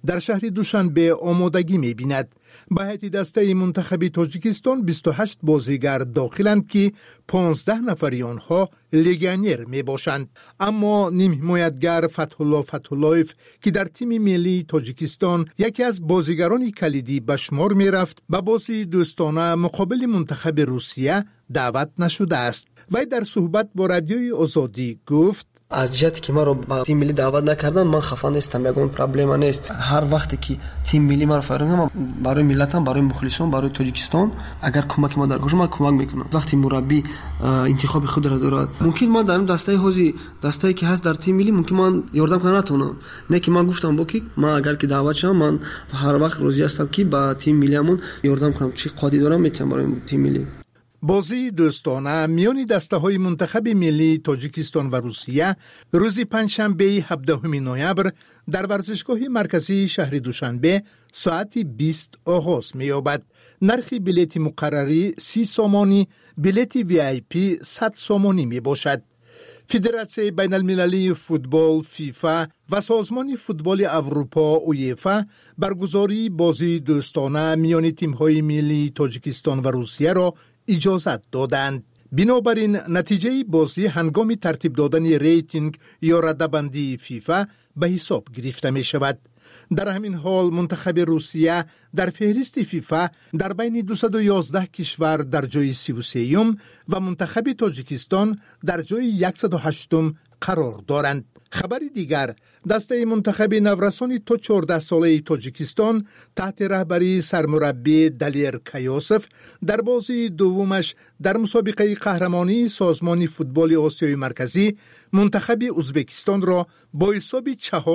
در شهر دوشنبه آمادگی می‌بیند. به هیئت دسته منتخب تاجیکستان 28 بازیگر داخلند که 15 نفری آنها لگانیر میباشند. اما نیم حمایتگر فتح‌الله فتح‌الله‌یف که در تیم ملی تاجیکستان یکی از بازیگران کلیدی به شمار میرفت، به بازی دوستانه مقابل منتخب روسیه دعوت نشده است. وی در صحبت با رادیوی آزادی گفت: از جهتی که ما رو با تیم ملی دعوت نکردن من خفه نیستم، یگان پرابلم نیست. هر وقتی که تیم ملی ما رو فرنگم برای ملتم، برای مخلصان، برای تاجیکستان اگر کمک ما در کجا من کمک میکنم. وقتی مربی انتخاب خود را دارد، ممکن ما در دسته حوزی دسته‌ای که هست در تیم ملی ممکن من یاردم کنم نتونم. نه که من گفتم باکی ما اگر که دعوت شم من هر وقت راضی هستم که با تیم ملیمون یاردم کنم. چی قادی دارم میتونم برای تیم ملی. بازی دوستانه میان دسته‌های منتخب ملی تاجیکستان و روسیه روز پنجشنبه 17 نوامبر در ورزشگاه مرکزی شهر دوشنبه ساعت 20 آغاز می‌یابد. نرخ بلیت مقرری 30 سامانی، بلیت VIP 100 سامانی میباشد. فدراسیون بین المللی فوتبال فیفا و سازمان فوتبال اروپا اویفا برگزاری بازی دوستانه میان تیم‌های ملی تاجیکستان و روسیه را اجازت دادند. بنابراین نتیجه بازی هنگام ترتیب دادن ریتینگ یا رده‌بندی فیفا به حساب گرفته می شود. در همین حال منتخب روسیه در فهرست فیفا در بین 211 کشور در جای 33ام و منتخب تاجیکستان در جای 108م قرار دارند. خبر دیگر، دسته منتخب نورسان تا 14 ساله تاجیکستان تحت رهبری سرمربی دلیر کیاسف در بازی دومش در مسابقه قهرمانی سازمان فوتبال آسیای مرکزی منتخب ازبکستان را با حساب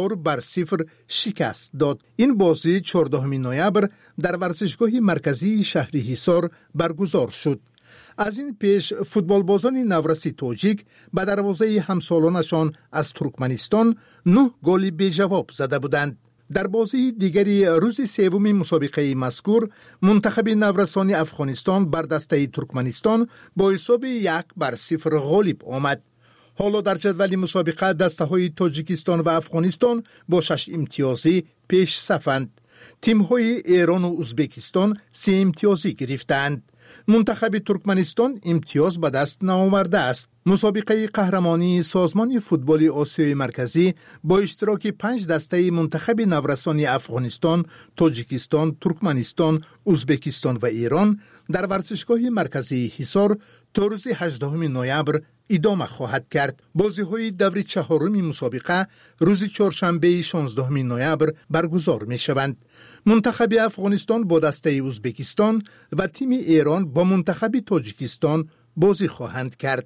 4-0 شکست داد. این بازی 14 نوامبر در ورزشگاه مرکزی شهر حصار برگزار شد. از این پیش فوتبال بازان نورسی تاجیک به دروازه همسالانشان از ترکمنستان 9 گل بی جواب زده بودند. در بازی دیگری روز سوم مسابقه مذکور منتخب نورسان افغانستان بر دسته ترکمنستان با حساب 1-0 غالب آمد. حالا در جدول مسابقه دسته های تاجیکستان و افغانستان با 6 امتیازی پیش صفند. تیم های ایران و ازبکستان 3 امتیازی گرفتند. منتخب ترکمنستان امتیاز به دست نآورده است. مسابقه قهرمانی سازمان فوتبال آسیای مرکزی با اشتراک 5 دسته منتخب نورسان افغانستان، تاجیکستان، ترکمنستان، ازبکستان و ایران در ورزشگاه مرکزی حصار تا روز 18 نوامبر ادامه خواهد کرد. بازی‌های دور چهارم مسابقه روز چهارشنبه 16 نوامبر برگزار می‌شوند. منتخب افغانستان با دسته ازبکستان و تیم ایران با منتخب تاجیکستان بازی خواهند کرد.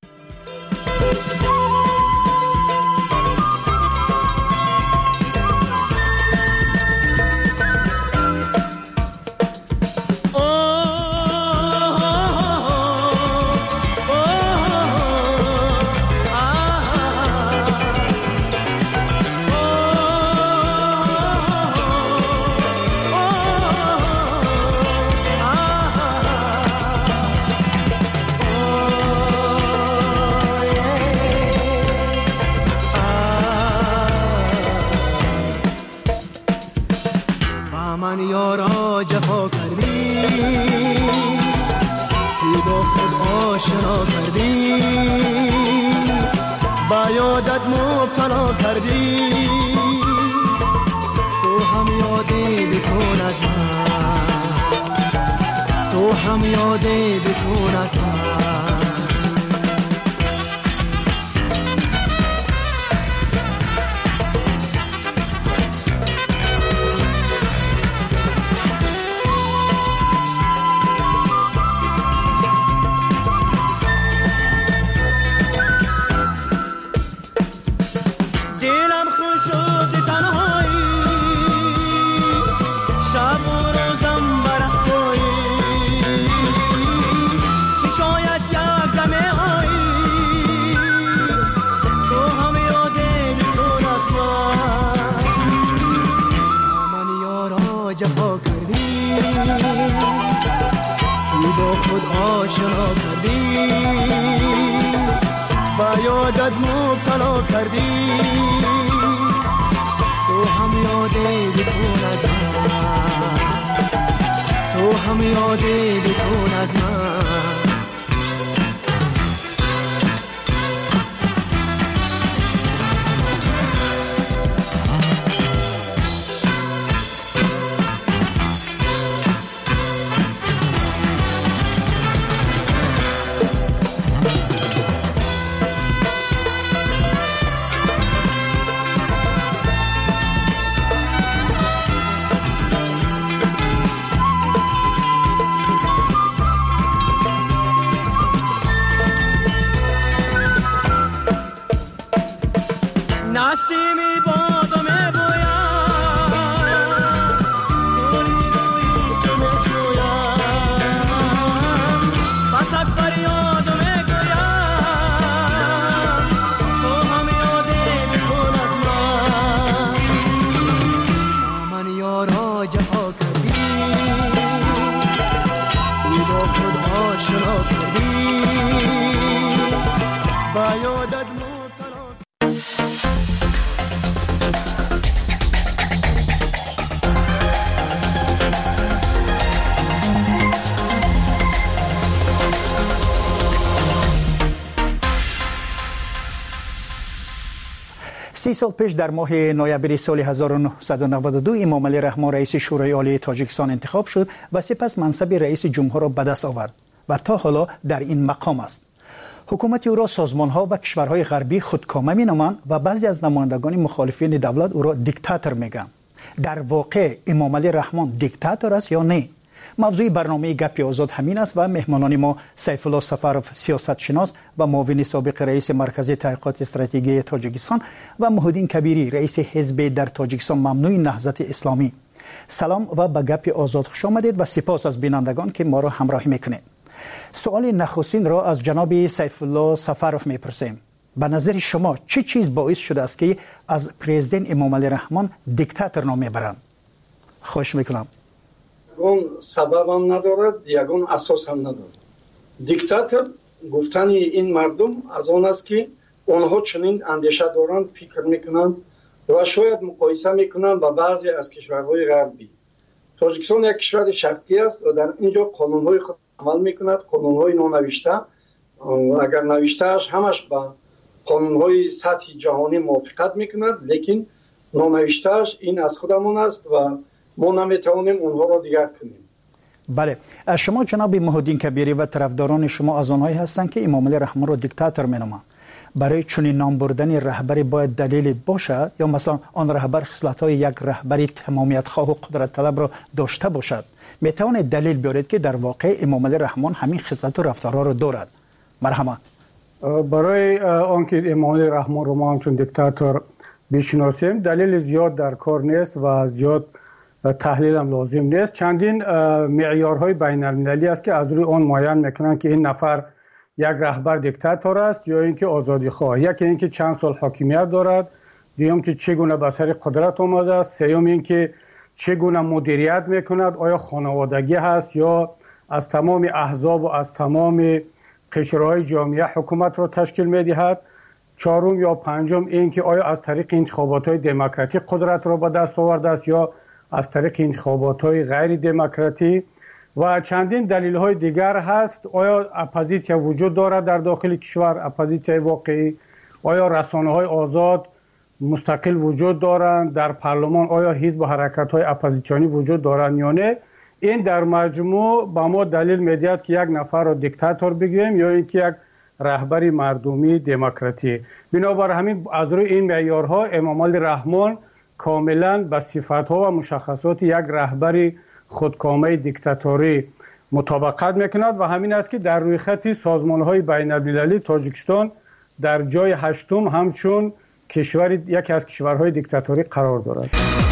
من یارا جفا کردی که با خود آشنا کردی، با یادت مبتلا کردی، تو هم یادی بکن از من، تو هم یادی بکن از من. آشنا کردی، با یادت مبتلا کردی، تو تو هم یاده بکن از من، تو هم یاده بکن از من. نسیمی باد و میبویم، گلی روی تو میجویم، بسد فریاد و میگویم، تو هم یاده بکن از من. من یارا جفا کردی، ای با خود آشنا کردی، با یادت سی سال پیش در ماه نوامبر سال 1992 امام علی رحمان رئیس شورای عالی تاجیکستان انتخاب شد و سپس منصب رئیس جمهور را به دست آورد و تا حالا در این مقام است. حکومت او را سازمان‌ها و کشورهای غربی خودکامه می‌نامند و بعضی از نمایندگان مخالفین دولت او را دیکتاتور می‌گویند. در واقع امام علی رحمان دیکتاتور است یا نه؟ موضوع برنامه گپ آزاد همین است و مهمانان ما سیف الله سفروف سیاست شناس و معاون سابق رئیس مرکز تحقیقات استراتژی تاجیکستان و محمدین کبیری رئیس حزب در تاجیکستان ممنوع نهضت اسلامی. سلام و به گپ آزاد خوش آمدید و سپاس از بینندگان که ما را همراهی میکنید. سوال نخستین را از جناب سیف الله سفروف میپرسیم. به نظر شما چه چیز باعث شده است که از پرزیدنت امام علی رحمان دیکتاتور نام میبرند؟ خوش میکنم. یگان سبب هم ندارد، یگان اساس هم ندارد. دیکتاتور گفتن این مردم از آن است که آنها چنین اندیشه دارند، فکر میکنند و شاید مقایسه میکنند با بعضی از کشورهای غربی. تاجیکستان یک کشور شرقی است و در اینجا قانونهای خود عمل میکند، قانونهای نونوشته. اگر نوشتهش همش با قانونهای سطح جهانی موافقت میکند، لیکن نونوشتهش این از خودمان است و ما نمیتوانیم اونها را دیگر کنیم. بله، شما جناب محمدین کبیری و طرفداران شما از آنهایی هستند که امام علی رحمان را دیکتاتور مینامند. برای چنین نام بردن رهبری باید دلیلی باشد یا مثلا آن رهبر خصلت‌های یک رهبری تمامیت خواه و قدرت طلب را داشته باشد؟ میتوانید دلیل بیارید که در واقع امام علی رحمان همین خصلت و رفتارها را دارد؟ مرحبا. برای آنکه امام علی رحمان را ما همچون دیکتاتور بشناسیم دلیل زیاد در کار نیست و زیاد تحلیل هم لازم نیست. چندین معیارهای بین المللی است که از روی آن معین میکنند که این نفر یک رهبر دیکتاتور است یا اینکه آزادی خواه. یکی اینکه چند سال حاکمیت دارد، دوم که چگونه به سر قدرت آمده است، سوم اینکه چگونه مدیریت میکند، آیا خانوادگی هست یا از تمام احزاب و از تمام قشرهای جامعه حکومت را تشکیل میدهد، چهارم یا پنجم اینکه آیا از طریق انتخابات‌های دموکراتیک قدرت را به دست آورده است یا از طریق انتخابات‌های غیر دموکراتی و چندین دلیل‌های دیگر هست. آیا اپوزیسیون وجود دارد در داخل کشور، اپوزیسیون واقعی؟ آیا رسانه‌های آزاد مستقل وجود دارند در پارلمان؟ آیا حزب و حرکت‌های اپوزیسیونی وجود دارند یا نه؟ این در مجموع با ما دلیل می‌دهد که یک نفر را دیکتاتور بگیم یا اینکه یک رهبری مردمی دموکراتی. بنابر همین از روی این معیارها امام علی رحمان کاملا به صفات‌ها و مشخصات یک رهبری خودکامه دیکتاتوری مطابقت میکند و همین است که در روی خط سازمان‌های بین‌المللی تاجیکستان در جای 8م همچون یکی از کشورهای دیکتاتوری قرار دارد.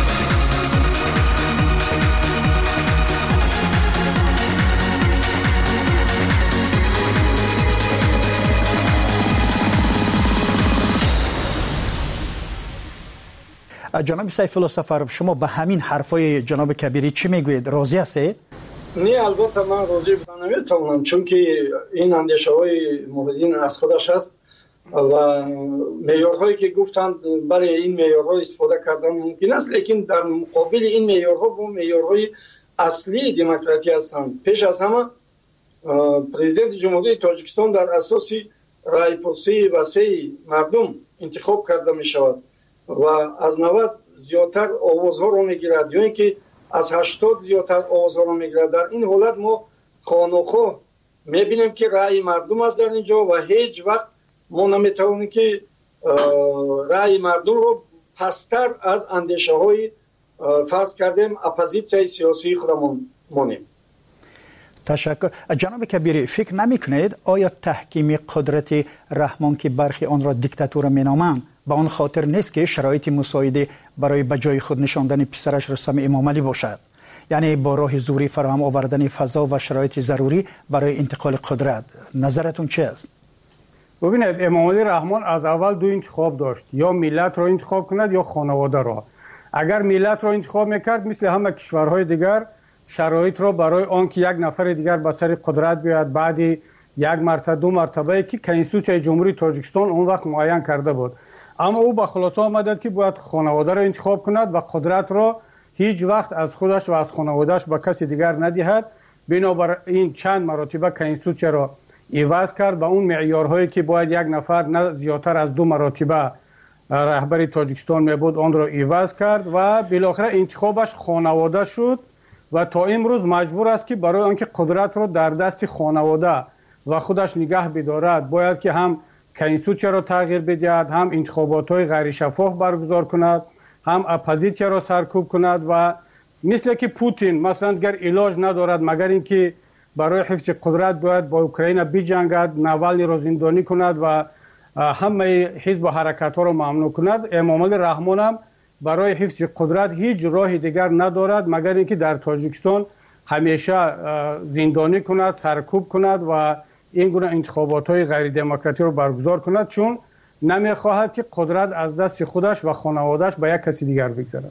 جناب سیف الله سفروف، شما به همین حرفای جناب کبیری چی میگوید؟ راضی هستید؟ نه، البته من راضی بودن نمیتونم، چون که این اندیشه های محمدین از خودش هست و معیارهایی که گفتند برای این معیارها استفاده کردن ممکن است، لیکن در مقابل این معیارها با معیارهای اصلی دموکراسی هستند. پیش از همه پرزیدنت جمهوری تاجیکستان در اساس رای‌پرسی وسیع مردم انتخاب کرده می شود و از 90 زیادتر آوازها را می گیرد یا اینکه از 80 زیادتر آوازها را می گیرد. در این حالت ما خانوخواه می بینیم که رای مردم است در اینجا و هیچ وقت ما نمیتوانیم که رای مردم رو پستر از اندیشه های فرض کردیم اپوزیسیون سیاسی خودمون مانیم. تشکر. جناب کبیری، فکر نمی کنید آیا تحکیم قدرت رحمان که برخی آن را دیکتاتور می نامند به آن خاطر نیست که شرایط مساعده برای به جای خود نشاندن پسرش رستم امامعلی باشد؟ یعنی با راه زوری فراهم آوردن فضا و شرایط ضروری برای انتقال قدرت. نظرتون چه است؟ ببینید، امامعلی رحمان از اول دو انتخاب داشت، یا ملت را انتخاب کند یا خانواده را. اگر ملت را انتخاب میکرد مثل همه کشورهای دیگر شرایط را برای آنکه یک نفر دیگر به سر قدرت بیاید بعد یک مرتبه دو مرتبه که کنستیتوسیون جمهوری تاجیکستان اون وقت معین کرده بود، اما او به خلاصه آمد که باید خانواده را انتخاب کند و قدرت را هیچ وقت از خودش و از خانوادهش به کسی دیگر ندهد. بنابر این چند مرتبه کنستیتوسیون را عوض کرد و اون معیارهایی که باید یک نفر نه زیادتر از 2 مرتبه رهبر تاجیکستان می بود آن را عوض کرد و بالاخره انتخابش خانواده شد و تا امروز مجبور است که برای آنکه قدرت را در دست خانواده و خودش نگه بدارد باید که هم کنستیتوسیون را تغییر بدهد، هم انتخابات‌های غیر شفاف برگزار کند، هم اپوزیسیون را سرکوب کند و مثل که پوتین مثلا گر علاج ندارد مگر اینکه برای حفظ قدرت باید با اوکراین بجنگد، ناوالنی را زندانی کند و همه حزب و حرکت‌ها را ممنوع کند. امامعلی رحمان هم برای حفظ قدرت هیچ راه دیگر ندارد مگر اینکه در تاجیکستان همیشه زندانی کند، سرکوب کند و این گونه انتخابات‌های غیر دموکراتیک را برگزار کند، چون نمی‌خواهد که قدرت از دست خودش و خانواده‌اش به یک کسی دیگر بگذرد.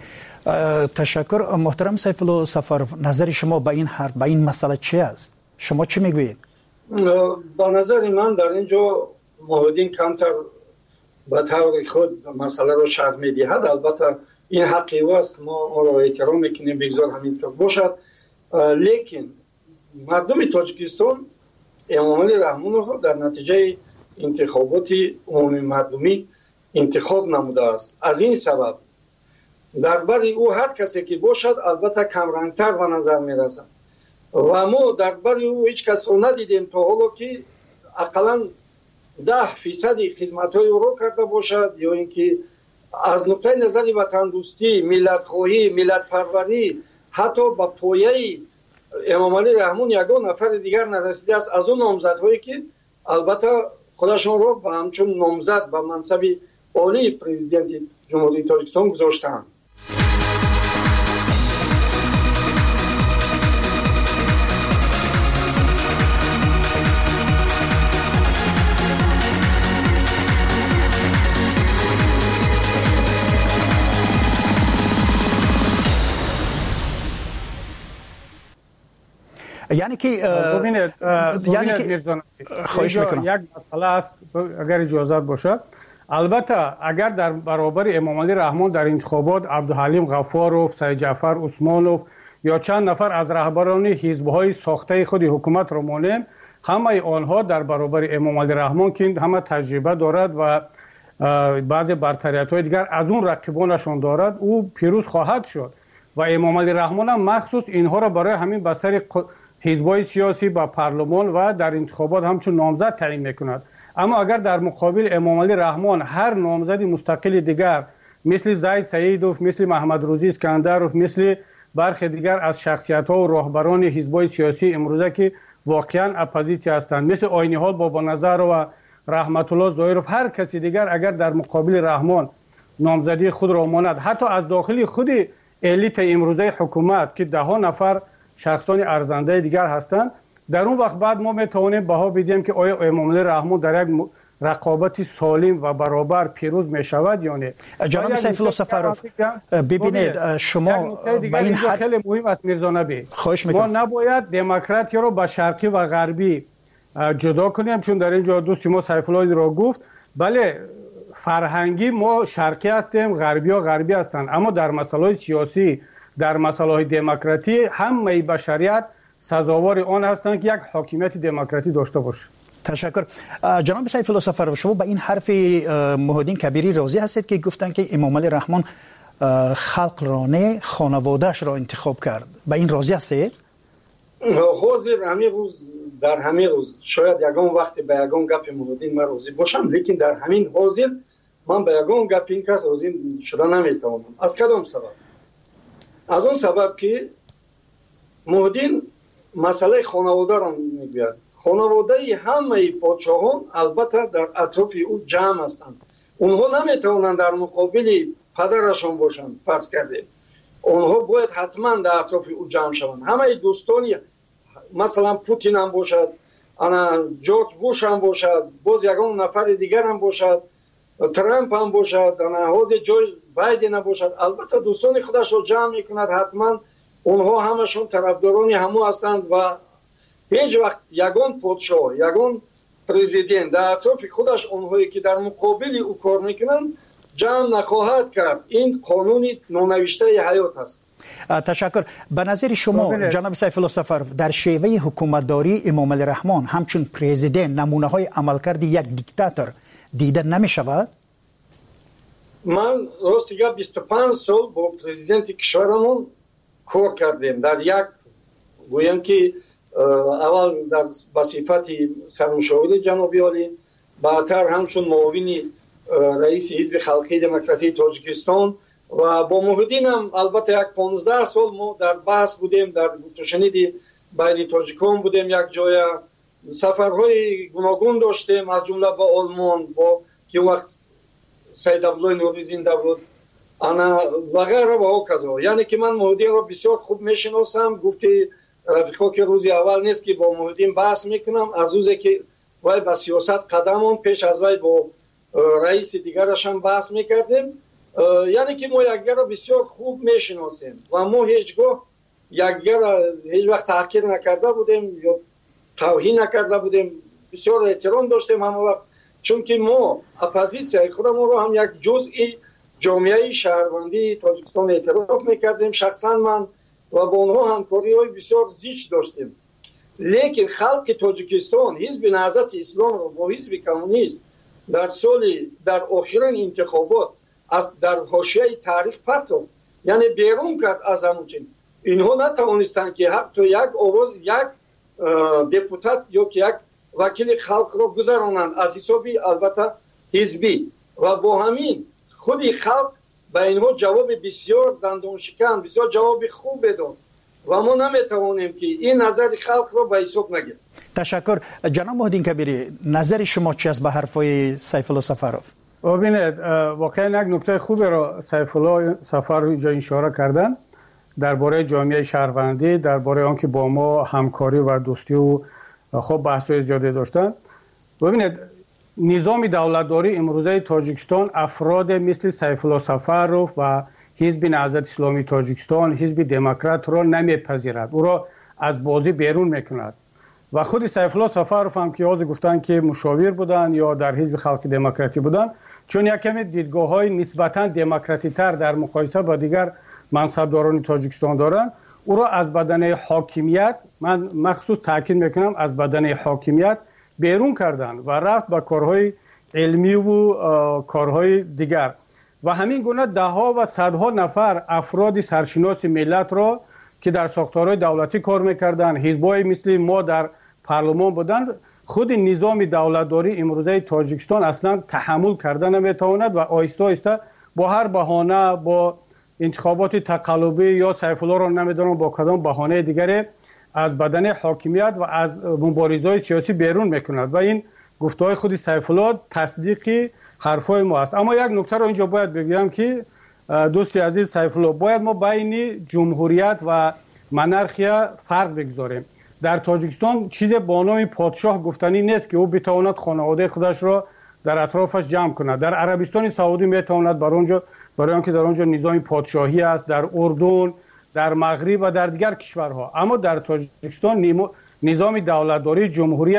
تشکر. محترم سیف الله سفارov، نظر شما به این مسئله چی است؟ شما چی میگویید؟ با نظر من در اینجا موردین کمتر به طور خود مسئله رو شرح میدهد. البته این حقی است، ما را احترام میکنیم بگذار همینطور باشد، لیکن مردم تاجیکستان امامعلی رحمان رو در نتیجه انتخابات عمومی مردمی انتخاب نموده است. از این سبب درباره او هر کسی که باشد البته کمرنگتر به نظر میرسد و ما درباره او هیچ کس رو ندیدیم تا حالا که اقلا 10% خدمت‌های او را کرده باشد یا اینکه از نقطه نظر وطن دوستی، ملت خواهی، ملت پروری حتی با پایه امامعلی رحمان یگان نفر دیگر نرسیده است از اون نامزدهایی که البته خودشون را به همچون نامزد به منصب عالی پرزیدنت جمهوری تاجیکستان گذاشتند. یعنی که ببینید خواهش میکنم یک مسئله است اگر اجازه باشد. البته اگر در برابر امامعلی رحمان در انتخابات عبدالحلیم غفاروف، سید جعفر عثمانوف یا چند نفر از رهبران حزب‌های ساخته خود حکومت را مانیم، همه آنها در برابر امامعلی رحمان که همه تجربه دارد و بعضی برتریت‌های دیگر از اون رقیبانشون دارد، او پیروز خواهد شد و امامعلی رحمان هم مخصوص اینها را برای همین بسر حزب‌های سیاسی با پارلمان و در انتخابات همچون نامزد تعیین می‌کند. اما اگر در مقابل امامعلی رحمان هر نامزد مستقل دیگر مثل زید سیدوف، مثل محمد روزی اسکندروف، مثل برخی دیگر از شخصیت‌ها و راهبران حزب‌های سیاسی امروزه که واقعاً اپوزیسیون هستند مثل آینی‌ها بابا نظر و رحمت الله ظاهرов، هر کسی دیگر اگر در مقابل رحمان نامزدی خود را ماند، حتی از داخل خود الیت امروزه حکومت که 10 نفر شخصان ارزنده دیگر هستند، در اون وقت بعد ما میتوانیم بها بدیم که آیا امامعلی رحمان در یک رقابت سالم و برابر پیروز میشود یا نه. جناب سیف الله سفارov، ببینید شما به این خیلی مهم است میرزا نبی، ما نباید دموکراسی رو به شرقی و غربی جدا کنیم، چون در اینجا دوست ما سیف الله را گفت بله فرهنگی ما شرقی هستیم، غربی ها غربی هستند، اما در مسائل سیاسی، در مسائل دموکراتی همه بشریت سزاوار آن هستند که یک حاکمیت دموکراتی داشته باشه. تشکر. جناب سیف الله سفرov، شما به این حرف محمدین کبیری راضی هستید که گفتن که امام علی رحمان خلق را نه خانوادهش را انتخاب کرد؟ به این راضی هستید؟ حاضر همین روز در همین روز شاید یگان وقتی به یگان گپ محمدین من راضی باشم، لیکن در همین حاضر من به یگان گپ این کس راضی شدن نمیتوانم. از کدام سبب؟ از اون سبب که محمدین مسئله خانواده را میگوید. خانواده همه پادشاهان البته در اطراف او جمع هستند. اونها نمیتوانند در مقابل پدرشان باشند. فرض کرده اونها باید حتما در اطراف او جمع شوند. همه دوستانی مثلا پوتین هم باشد، انا جورج بوش هم باشد، باز یگان نفر دیگر هم باشد، ترامپ هم باشد، انا حاضر جو بایدن هم باشد، البته دوستان خودش رو جمع میکند. حتما اونها همشون طرفداران همو هستند و هیچ وقت یگان پادشاه، یگان پرزیدنت در اطراف خودش اونهایی که در مقابل او کار میکنند جمع نخواهد کرد. این قانون نونوشته حیات است. تشکر. به نظر شما جناب سیف الله سفرov در شیوه حکومتداری امام علی رحمان همچون پرزیدنت نمونه های عملکرد یک دیکتاتور دیده نمی شود؟ من راست دیگه 25 سال با پرزیدنت کشورمون کار کردیم. در یک گویم که اول در بصفت سرمشاور جنابی عالی، بعدتر همچون معاون رئیس حزب خلقی دموکراتی تاجیکستان و با محمدین هم البته یک 15 سال ما در بحث بودیم، در گفت و شنید بین تاجیکان بودیم، یک جای سفرهای گوناگون داشتیم، از جمله با آلمان، با که وقت سید عبدالله نوری زنده بود، انا وغیره و هکذا. یعنی که من محمدین را بسیار خوب میشناسم. گفتی رفیقا که روزی اول نیست که با محمدین بحث میکنم، از روزی که وای با سیاست قدمون پیش از وای با رئیس دیگرش هم بحث میکردیم. یعنی که ما یکدیگر را بسیار خوب میشناسیم و ما هیچگاه یکدیگر را هیچ وقت تحقیر نکرده بودیم یا توهین نکرده بودیم، بسیار احترام داشتیم همه وقت، چون که ما اپوزیسیون خودمون رو هم یک جزئی جامعه شهروندی تاجیکستان اعتراف میکردیم. شخصا من و با اونها همکاری های بسیار زیچ داشتیم. لیکن خلق تاجیکستان حزب نهضت اسلام رو با حزب کمونیست در آخرین انتخابات در حاشیه تاریخ پرتافت، یعنی بیرون کرد از همون. اینها نتوانستند که حتی یک آواز یک دپوتات یا که یک وکیل خلق را گذرانند از حسابی البته حزبی، و با همین خودی خلق به اینها جواب بسیار دندان شکن، بسیار جواب خوب داد و ما نمیتوانیم که این نظر خلق را به حساب نگیریم. تشکر. جناب محمدین کبیری، نظر شما چی است به حرفای سیف الله سفرov؟ ببینید واقعا یک نکته خوبی را سیف الله سفرov اینجا اشاره کردن درباره جامعه شهروندی، درباره آنکه با ما همکاری و دوستی و خب بحث‌های زیادی داشتن. ببینید نظام دولتداری امروزه تاجیکستان افراد مثل سیف الله سفرov و حزب نهضت اسلامی تاجیکستان، حزب دموکرات را نمیپذیرد، او را از بازی بیرون میکند. و خود سیف الله سفرov هم که یاد گفتن که مشاور بودن یا در حزب خلق دموکراتی بودن، چون یک کمی دیدگاه‌های نسبتاً دموکراتی تر در مقایسه با دیگر منصبداران تاجیکستان دارند، او را از بدنه حاکمیت، من مخصوص تاکید میکنم از بدنه حاکمیت بیرون کردن و رفت به کارهای علمی و کارهای دیگر. و همین گونه ده ها و صدها نفر افراد سرشناس ملت را که در ساختارهای دولتی کار میکردن، حزبای مثل ما در پارلمان بودند، خود نظام دولتداری امروزه تاجیکستان اصلا تحمل کردن نمیتواند و آهسته آهسته با هر بهانه، با انتخابات تقلبی یا سیف الله را نمیدونم با کدام بهانه دیگری از بدن حاکمیت و از مبارزه‌های سیاسی بیرون میکند و این گفته‌های خود سیف الله تصدیق حرفای ما است. اما یک نکته رو اینجا باید بگم که دوستی عزیز سیف الله، باید ما بین جمهوریت و منارخیا فرق بگذاریم. در تاجیکستان چیز با نام پادشاه گفتنی نیست که او بتواند خانواده خودش را در اطرافش جمع کند. در عربستان سعودی میتواند برای آنکه در آنجا نظام پادشاهی است، در اردن، در مغرب و در دیگر کشورها. اما در تاجیکستان نظام دولتداری جمهوری است.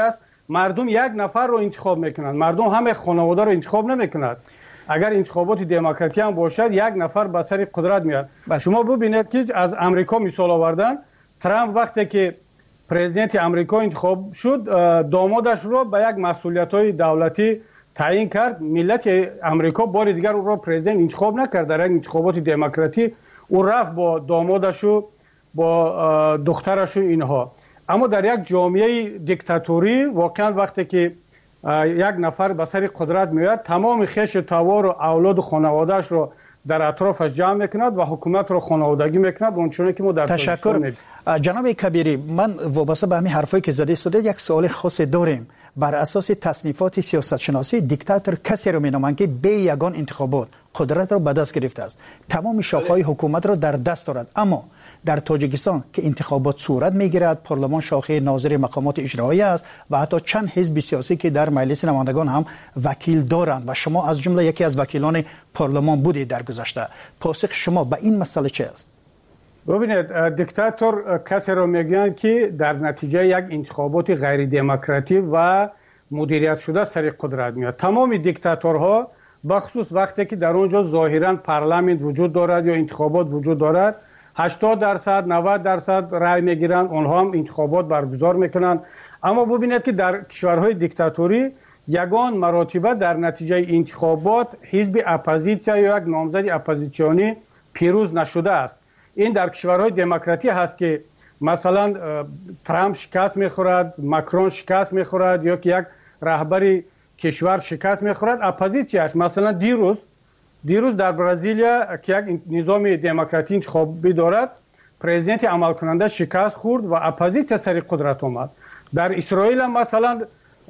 مردم یک نفر رو انتخاب میکنند، مردم همه خانواده رو انتخاب نمیکنند. اگر انتخابات دموکراتی هم باشد یک نفر به سر قدرت میاد. شما ببینید که از امریکا مثال آوردن، ترامپ وقتی که پرزیدنت امریکا انتخاب شد دامادش رو به یک مسئولیت‌های دولتی تعیین کرد. ملت امریکا بار دیگر او را پرزیدنت انتخاب نکرد. در یک انتخابات دموکراتی او رفت با دامادش و با دخترش و اینها. اما در یک جامعه دیکتاتوری واقعا وقتی که یک نفر به سر قدرت میاد تمام خویش توار و اولاد و خانواده‌اش رو در اطرافش جمع میکند و حکومت رو خانوادگی میکند. اونچنانی که ما در تشکر جناب کبیری. من وابسته به همین حرفایی که زده شده یک سوال خاص داریم. بر اساس تصنیفات سیاست شناسی دیکتاتور کسی رو مینامند که به یگان انتخابات قدرت را به دست گرفته است، تمام شاخه‌های حکومت را در دست دارد. اما در تاجیکستان که انتخابات صورت میگیرد، پارلمان شاخه ناظر مقامات اجرایی است و حتی چند حزب سیاسی که در مجلس نمایندگان هم وکیل دارند و شما از جمله یکی از وکیلان پارلمان بودید در گذشته. پاسخ شما به این مسئله چه است؟ ببینید، دیکتاتور کسی رو میگن که در نتیجه یک انتخابات غیر دموکراتی و مدیریت شده سر قدرت میاد. تمام دیکتاتورها بخصوص وقتی که در اونجا ظاهرا پارلمان وجود دارد یا انتخابات وجود دارد 80% 90% رای میگیرن، اونها هم انتخابات برگزار میکنن. اما ببینید که در کشورهای دیکتاتوری یگان مراتبه در نتیجه انتخابات حزب اپوزیسیا یا یک نامزد اپوزیسیونی پیروز نشده است. این در کشورهای دموکراتی هست که مثلا ترامپ شکست میخورد، ماکرون شکست میخورد یا که یک رهبری کشور شکست میخورد، اپوزیسیا است. مثلا دیروز در برزیلیا که یک نظام دموکراتی انتخابی دارد، پرزیدنت عمل کننده شکست خورد و اپوزیسیا سر قدرت آمد. در اسرائیل هم مثلا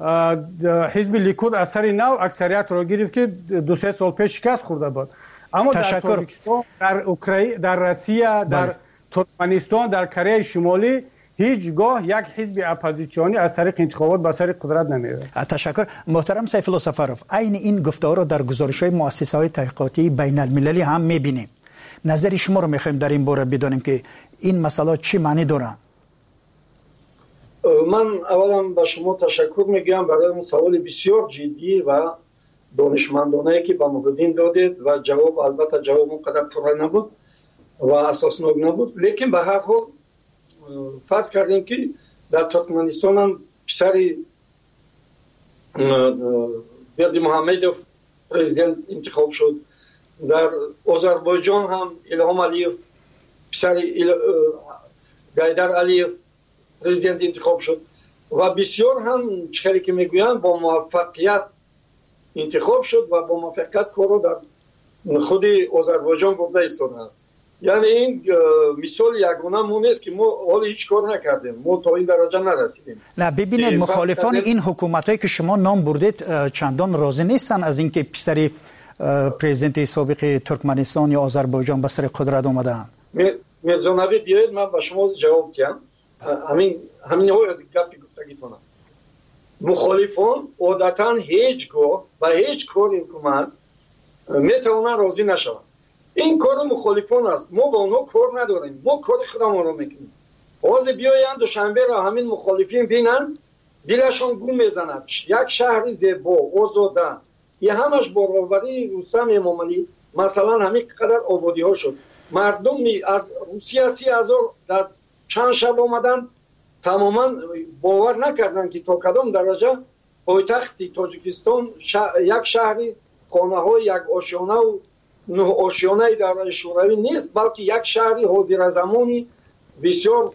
حزب لیکود اثر نو اکثریت را گرفت که 2-3 سال پیش شکست خورده بود. اما در تاجیکستان، در اوکراین، در روسیه، در ترکمنستان، در کره شمالی هیچگاه یک حزب اپوزیسیونی از طریق انتخابات به سر قدرت نمیره. تشکر. محترم سیف الله سفروف، عین این گفتار را در گزارش‌های مؤسسه‌های تحقیقاتی بین المللی هم می‌بینیم. نظر شما رو می‌خوایم در این باره بدانیم که این مسئله چی معنی دارند. من اولا با شما تشکر میگم برای اون سوال بسیار جدی و دانشمندانه که به ما دادید و جواب البته جواب اونقدر پره نبود و اساسناک نبود، لیکن به هر حال فرض کردیم که در ترکمنستان هم پسر برد محمدوف پرزیدنت انتخاب شد، در آذربایجان هم الهام علیف پسر گایدر علیف پرزیدنت انتخاب شد و بسیار هم چخری که میگویم با موفقیت انتخاب شد و با موفقیت کارو در خود آذربایجان برده ایستاده است. یعنی این مثال یگانه مون است که ما حالا هیچ کار نکردیم، ما تا این درجه نرسیدیم. نه ببینید، مخالفان این حکومتایی که شما نام بردید چندان راضی نیستن از اینکه پسر پرزیدنت سابق ترکمنستان یا آذربایجان به سر قدرت اومدن. میرزا بیاید من به شما جواب بدم. همین های از گپی گفتگیتونم. مخالفان عادتا هیچگاه و هیچ کار حکومت میتونن راضی نشون. این کار مخالفان است، ما با اونها کار نداریم، ما کار خودمون رو میکنیم. باز بیایند دوشنبه را همین مخالفین بینن دلشون گم میزند. یک شهر زیبا آزاده، یه همش باروری رستم امام علی مثلا همین قدر آبادی ها شد. مردم از روسیه 30,000 در چند شب آمدن، تماما باور نکردن که تا کدام درجه پایتخت تاجیکستان یک شهری خانه های یک آشیانه و 9 آشیانه در شوروی نیست، بلکه یک شهری حاضر زمانی بسیار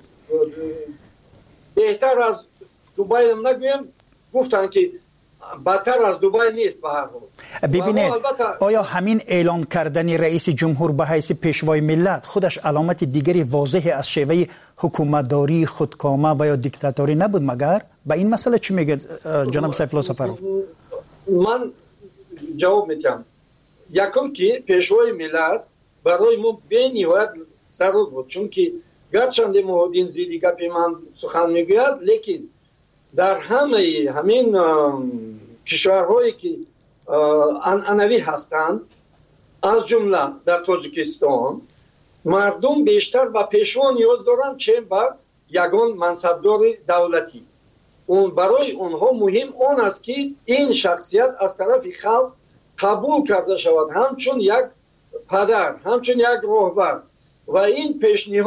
بهتر از دبی هم نگویم، گفتن که بدتر از دبی نیست. به هر حال ببینید، آیا همین اعلام کردن رئیس جمهور به حیث پیشوای ملت خودش علامت دیگری واضح از شیوه حکومتداری خودکامه و یا دیکتاتوری نبود؟ مگر به این مسئله چی میگه جناب سیف الله سفروف؟ من جواب میدم. یکم که پیشوای ملت برای ما به نهایت ضرور بود، چون که گرچند مهدین زیدی گپی من سخن میگوید، لیکن در همین کشورهایی که عنعنوی هستند از جمله در تاجیکستان مردم بیشتر به پیشوا نیاز دارند چه به یگان منصبدار دولتی. اون برای اونها مهم اون است که این شخصیت از طرف خلق قبول کرده شود همچون یک پدر، همچون یک رهبر. و این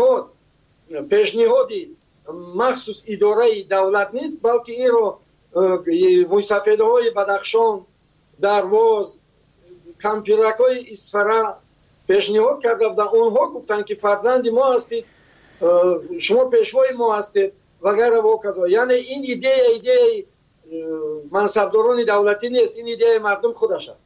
پیشنهادی مخصوص اداره دولت نیست، بلکه این رو موسفیده های بدخشان، درواز، کمپیرک های اسفره پیشنهاد کرده بودن. اونها گفتن که فرزند ما هستید، شما پیشوای ما هستید و غیره و کذا. یعنی این ایده منصبداران دولتی نیست، این ایده مردم خودش است.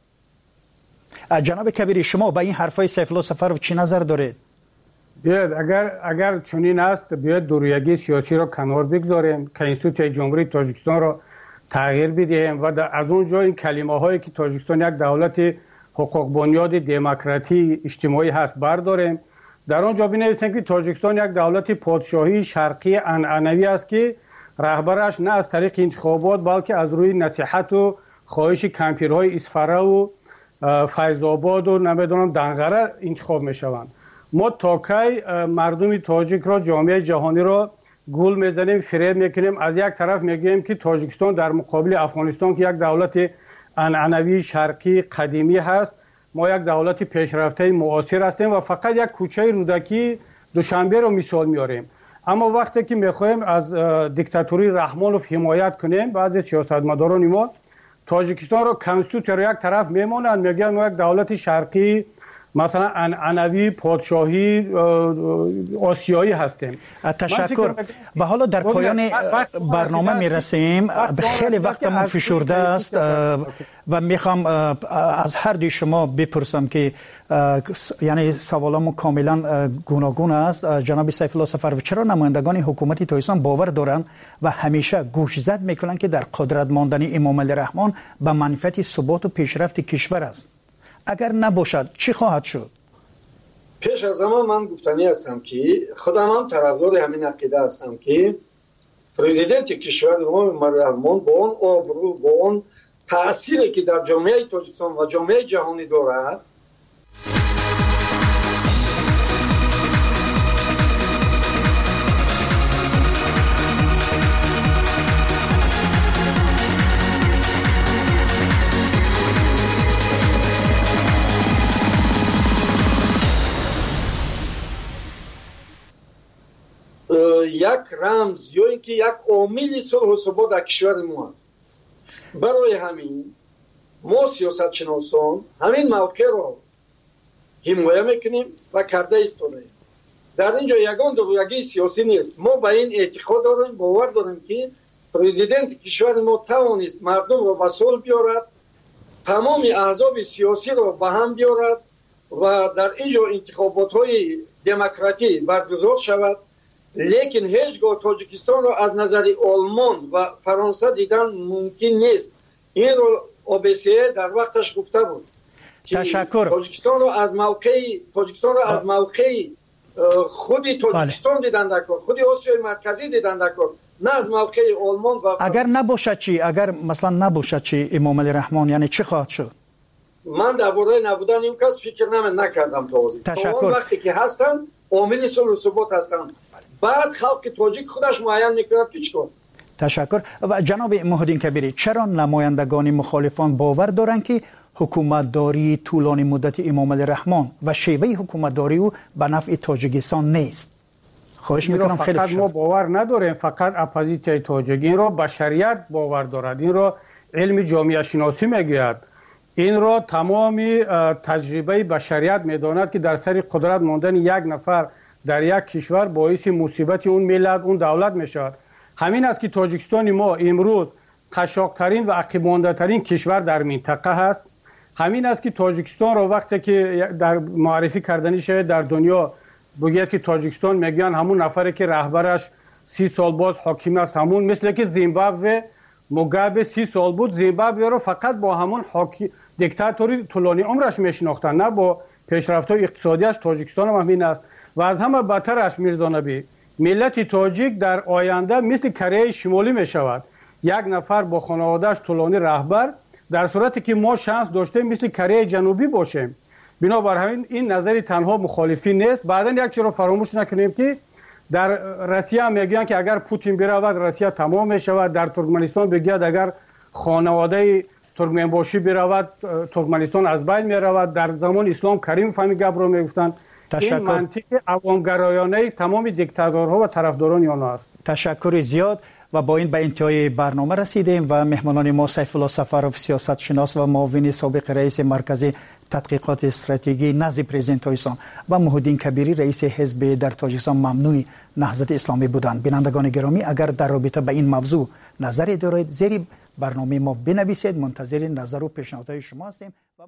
جناب کبیری، شما با این حرفای سیف الله سفرو چی نظر دارید؟ بیاید اگر چنین است بیاید دوریگی سیاسی را کنار بگذاریم، کنستیتوسیون جمهوری تاجیکستان را تغییر بدهیم و از اونجا این کلمه هایی که تاجیکستان یک دولت حقوق بنیاد دموکراتی اجتماعی هست برداریم. در آنجا بنویسیم که تاجیکستان یک دولت پادشاهی شرقی عنعنوی است که رهبرش نه از طریق انتخابات بلکه از روی نصیحت و خواهش کمپیرهای اسفره و فیض‌آباد و نمیدونم دنغره انتخاب میشوند. ما تا کی مردم تاجیک را، جامعه جهانی را گول میزنیم، فریب میکنیم؟ از یک طرف میگیم که تاجیکستان در مقابل افغانستان که یک دولت عنعنوی شرقی قدیمی هست، ما یک دولت پیشرفته معاصر هستیم و فقط یک کوچه رودکی دوشنبه رو مثال میاریم. اما وقتی که میخوایم از دیکتاتوری رحمانوف حمایت کنیم، بعضی سیاستمداران ما تاجیکستان رو کنستیتوسیون رو یک طرف میمونند، میگن ما یک دولت شرقی مثلا عنعنوی پادشاهی آسیایی هستیم. تشکر. و حالا در پایان برنامه میرسیم، خیلی وقتمون فشرده است و میخوام از هر دوی شما بپرسم که یعنی سوالامو کاملا گوناگون است. جناب سیف الله سفرو، چرا نمایندگان حکومت تاجیکستان باور دارند و همیشه گوش زد میکنند که در قدرت ماندن امام علی رحمان به منفعت ثبات و پیشرفت کشور است؟ اگر نباشد چی خواهد شد؟ پیش از همه من گفتنی هستم که خودم هم طرفدار همین عقیده هستم که پرزیدنت کشور امام علی رحمان با اون آبرو، با اون تأثیری که در جامعه تاجیکستان و جامعه جهانی دارد، یک رمز یا اینکه یک عامل صلح و ثبات در کشور ما است. برای همین ما سیاست شناسان همین موقع رو حمایت میکنیم و کرده ایستادیم. در اینجا یگان دوریگی سیاسی نیست. ما به این اعتقاد داریم، باور داریم که پرزیدنت کشور ما توانست مردم رو به صلح بیارد، تمام احزاب سیاسی رو به هم بیارد و در اینجا انتخابات های دموکراتی برگزار شود. لیکن هیچگاه تاجیکستان رو از نظر آلمان و فرانسه دیدن ممکن نیست. این رو OBSE در وقتش گفته بود. تشکر. تاجیکستان رو از موقع خودی تاجیکستان دیدن در کار، خودی آسیای مرکزی دیدن در کار، نه از موقع آلمان و اگر نباشد چی؟ اگر مثلا نباشد چی امام علی رحمان، یعنی چی خواهد شد؟ من درباره نبودن این کس فکر نکردم تا وقتی که هستن عامل صلح و ثبات هستن. بعد خلق تاجیک خودش معین میکند که چطور. تشکر. و جناب محمدین کبیری، چرا نمایندگان مخالفان باور دارند که حکومتداری طولانی مدت امام علی رحمان و شیوه حکومتداری او به نفع تاجیکستان نیست؟ خواهش میکنم خیلی فقط ما باور نداریم، فقط اپوزیسیون تاجیک این را بشریت باور دارد، این را علم جامعه شناسی میگوید، این را تمام تجربه بشریت میداند که در سر قدرت ماندن یک نفر در یک کشور باعث مصیبت اون ملت، اون دولت میشود. همین است که تاجیکستان ما امروز قشاق‌ترین و عقب‌مانده‌ترین کشور در منطقه هست. همین است که تاجیکستان را وقتی که در معرفی کردنی شود در دنیا بگید که تاجیکستان میگن همون نفری که رهبرش 30 سال باز حاکم است، همون مثل که زیمبابوه موگابه 30 سال بود، زیمبابوه رو فقط با همون دیکتاتوری طولانی عمرش میشناختن، نه با پیشرفت‌های اقتصادیش. تاجیکستان هم همین است و از همه بدترش میرزا نبی، ملت تاجیک در آینده مثل کره شمالی می شود، یک نفر با خانواده‌اش طولانی رهبر، در صورتی که ما شانس داشتیم مثل کره جنوبی باشیم. بنابراین این نظری تنها مخالفی نیست. بعدن یک چیز رو فراموش نکنیم که در روسیه میگن که اگر پوتین برود روسیه تمام میشود. در ترکمنستان بگید اگر خانواده ترکمنباشی برود ترکمنستان از بین میرود. در زمان اسلام کریم فهمی گپ رو میگفتن. این منطق عوامگرایانه تمام دیکتاتورها و طرفداران آنها است. تشکر زیاد. و با این به انتهای برنامه رسیدیم و مهمانان ما سیف الله سفرов سیاست شناس و معاون سابق رئیس مرکز تحقیقات استراتژی نزد پرزیدنت تاجیکستان و محمدین کبیری رئیس حزب در تاجیکستان ممنوع نهضت اسلامی بودند. بینندگان گرامی اگر در رابطه به این موضوع نظری دارید زیر برنامه ما بنویسید. منتظر نظر و پیشنهادهای شما هستیم.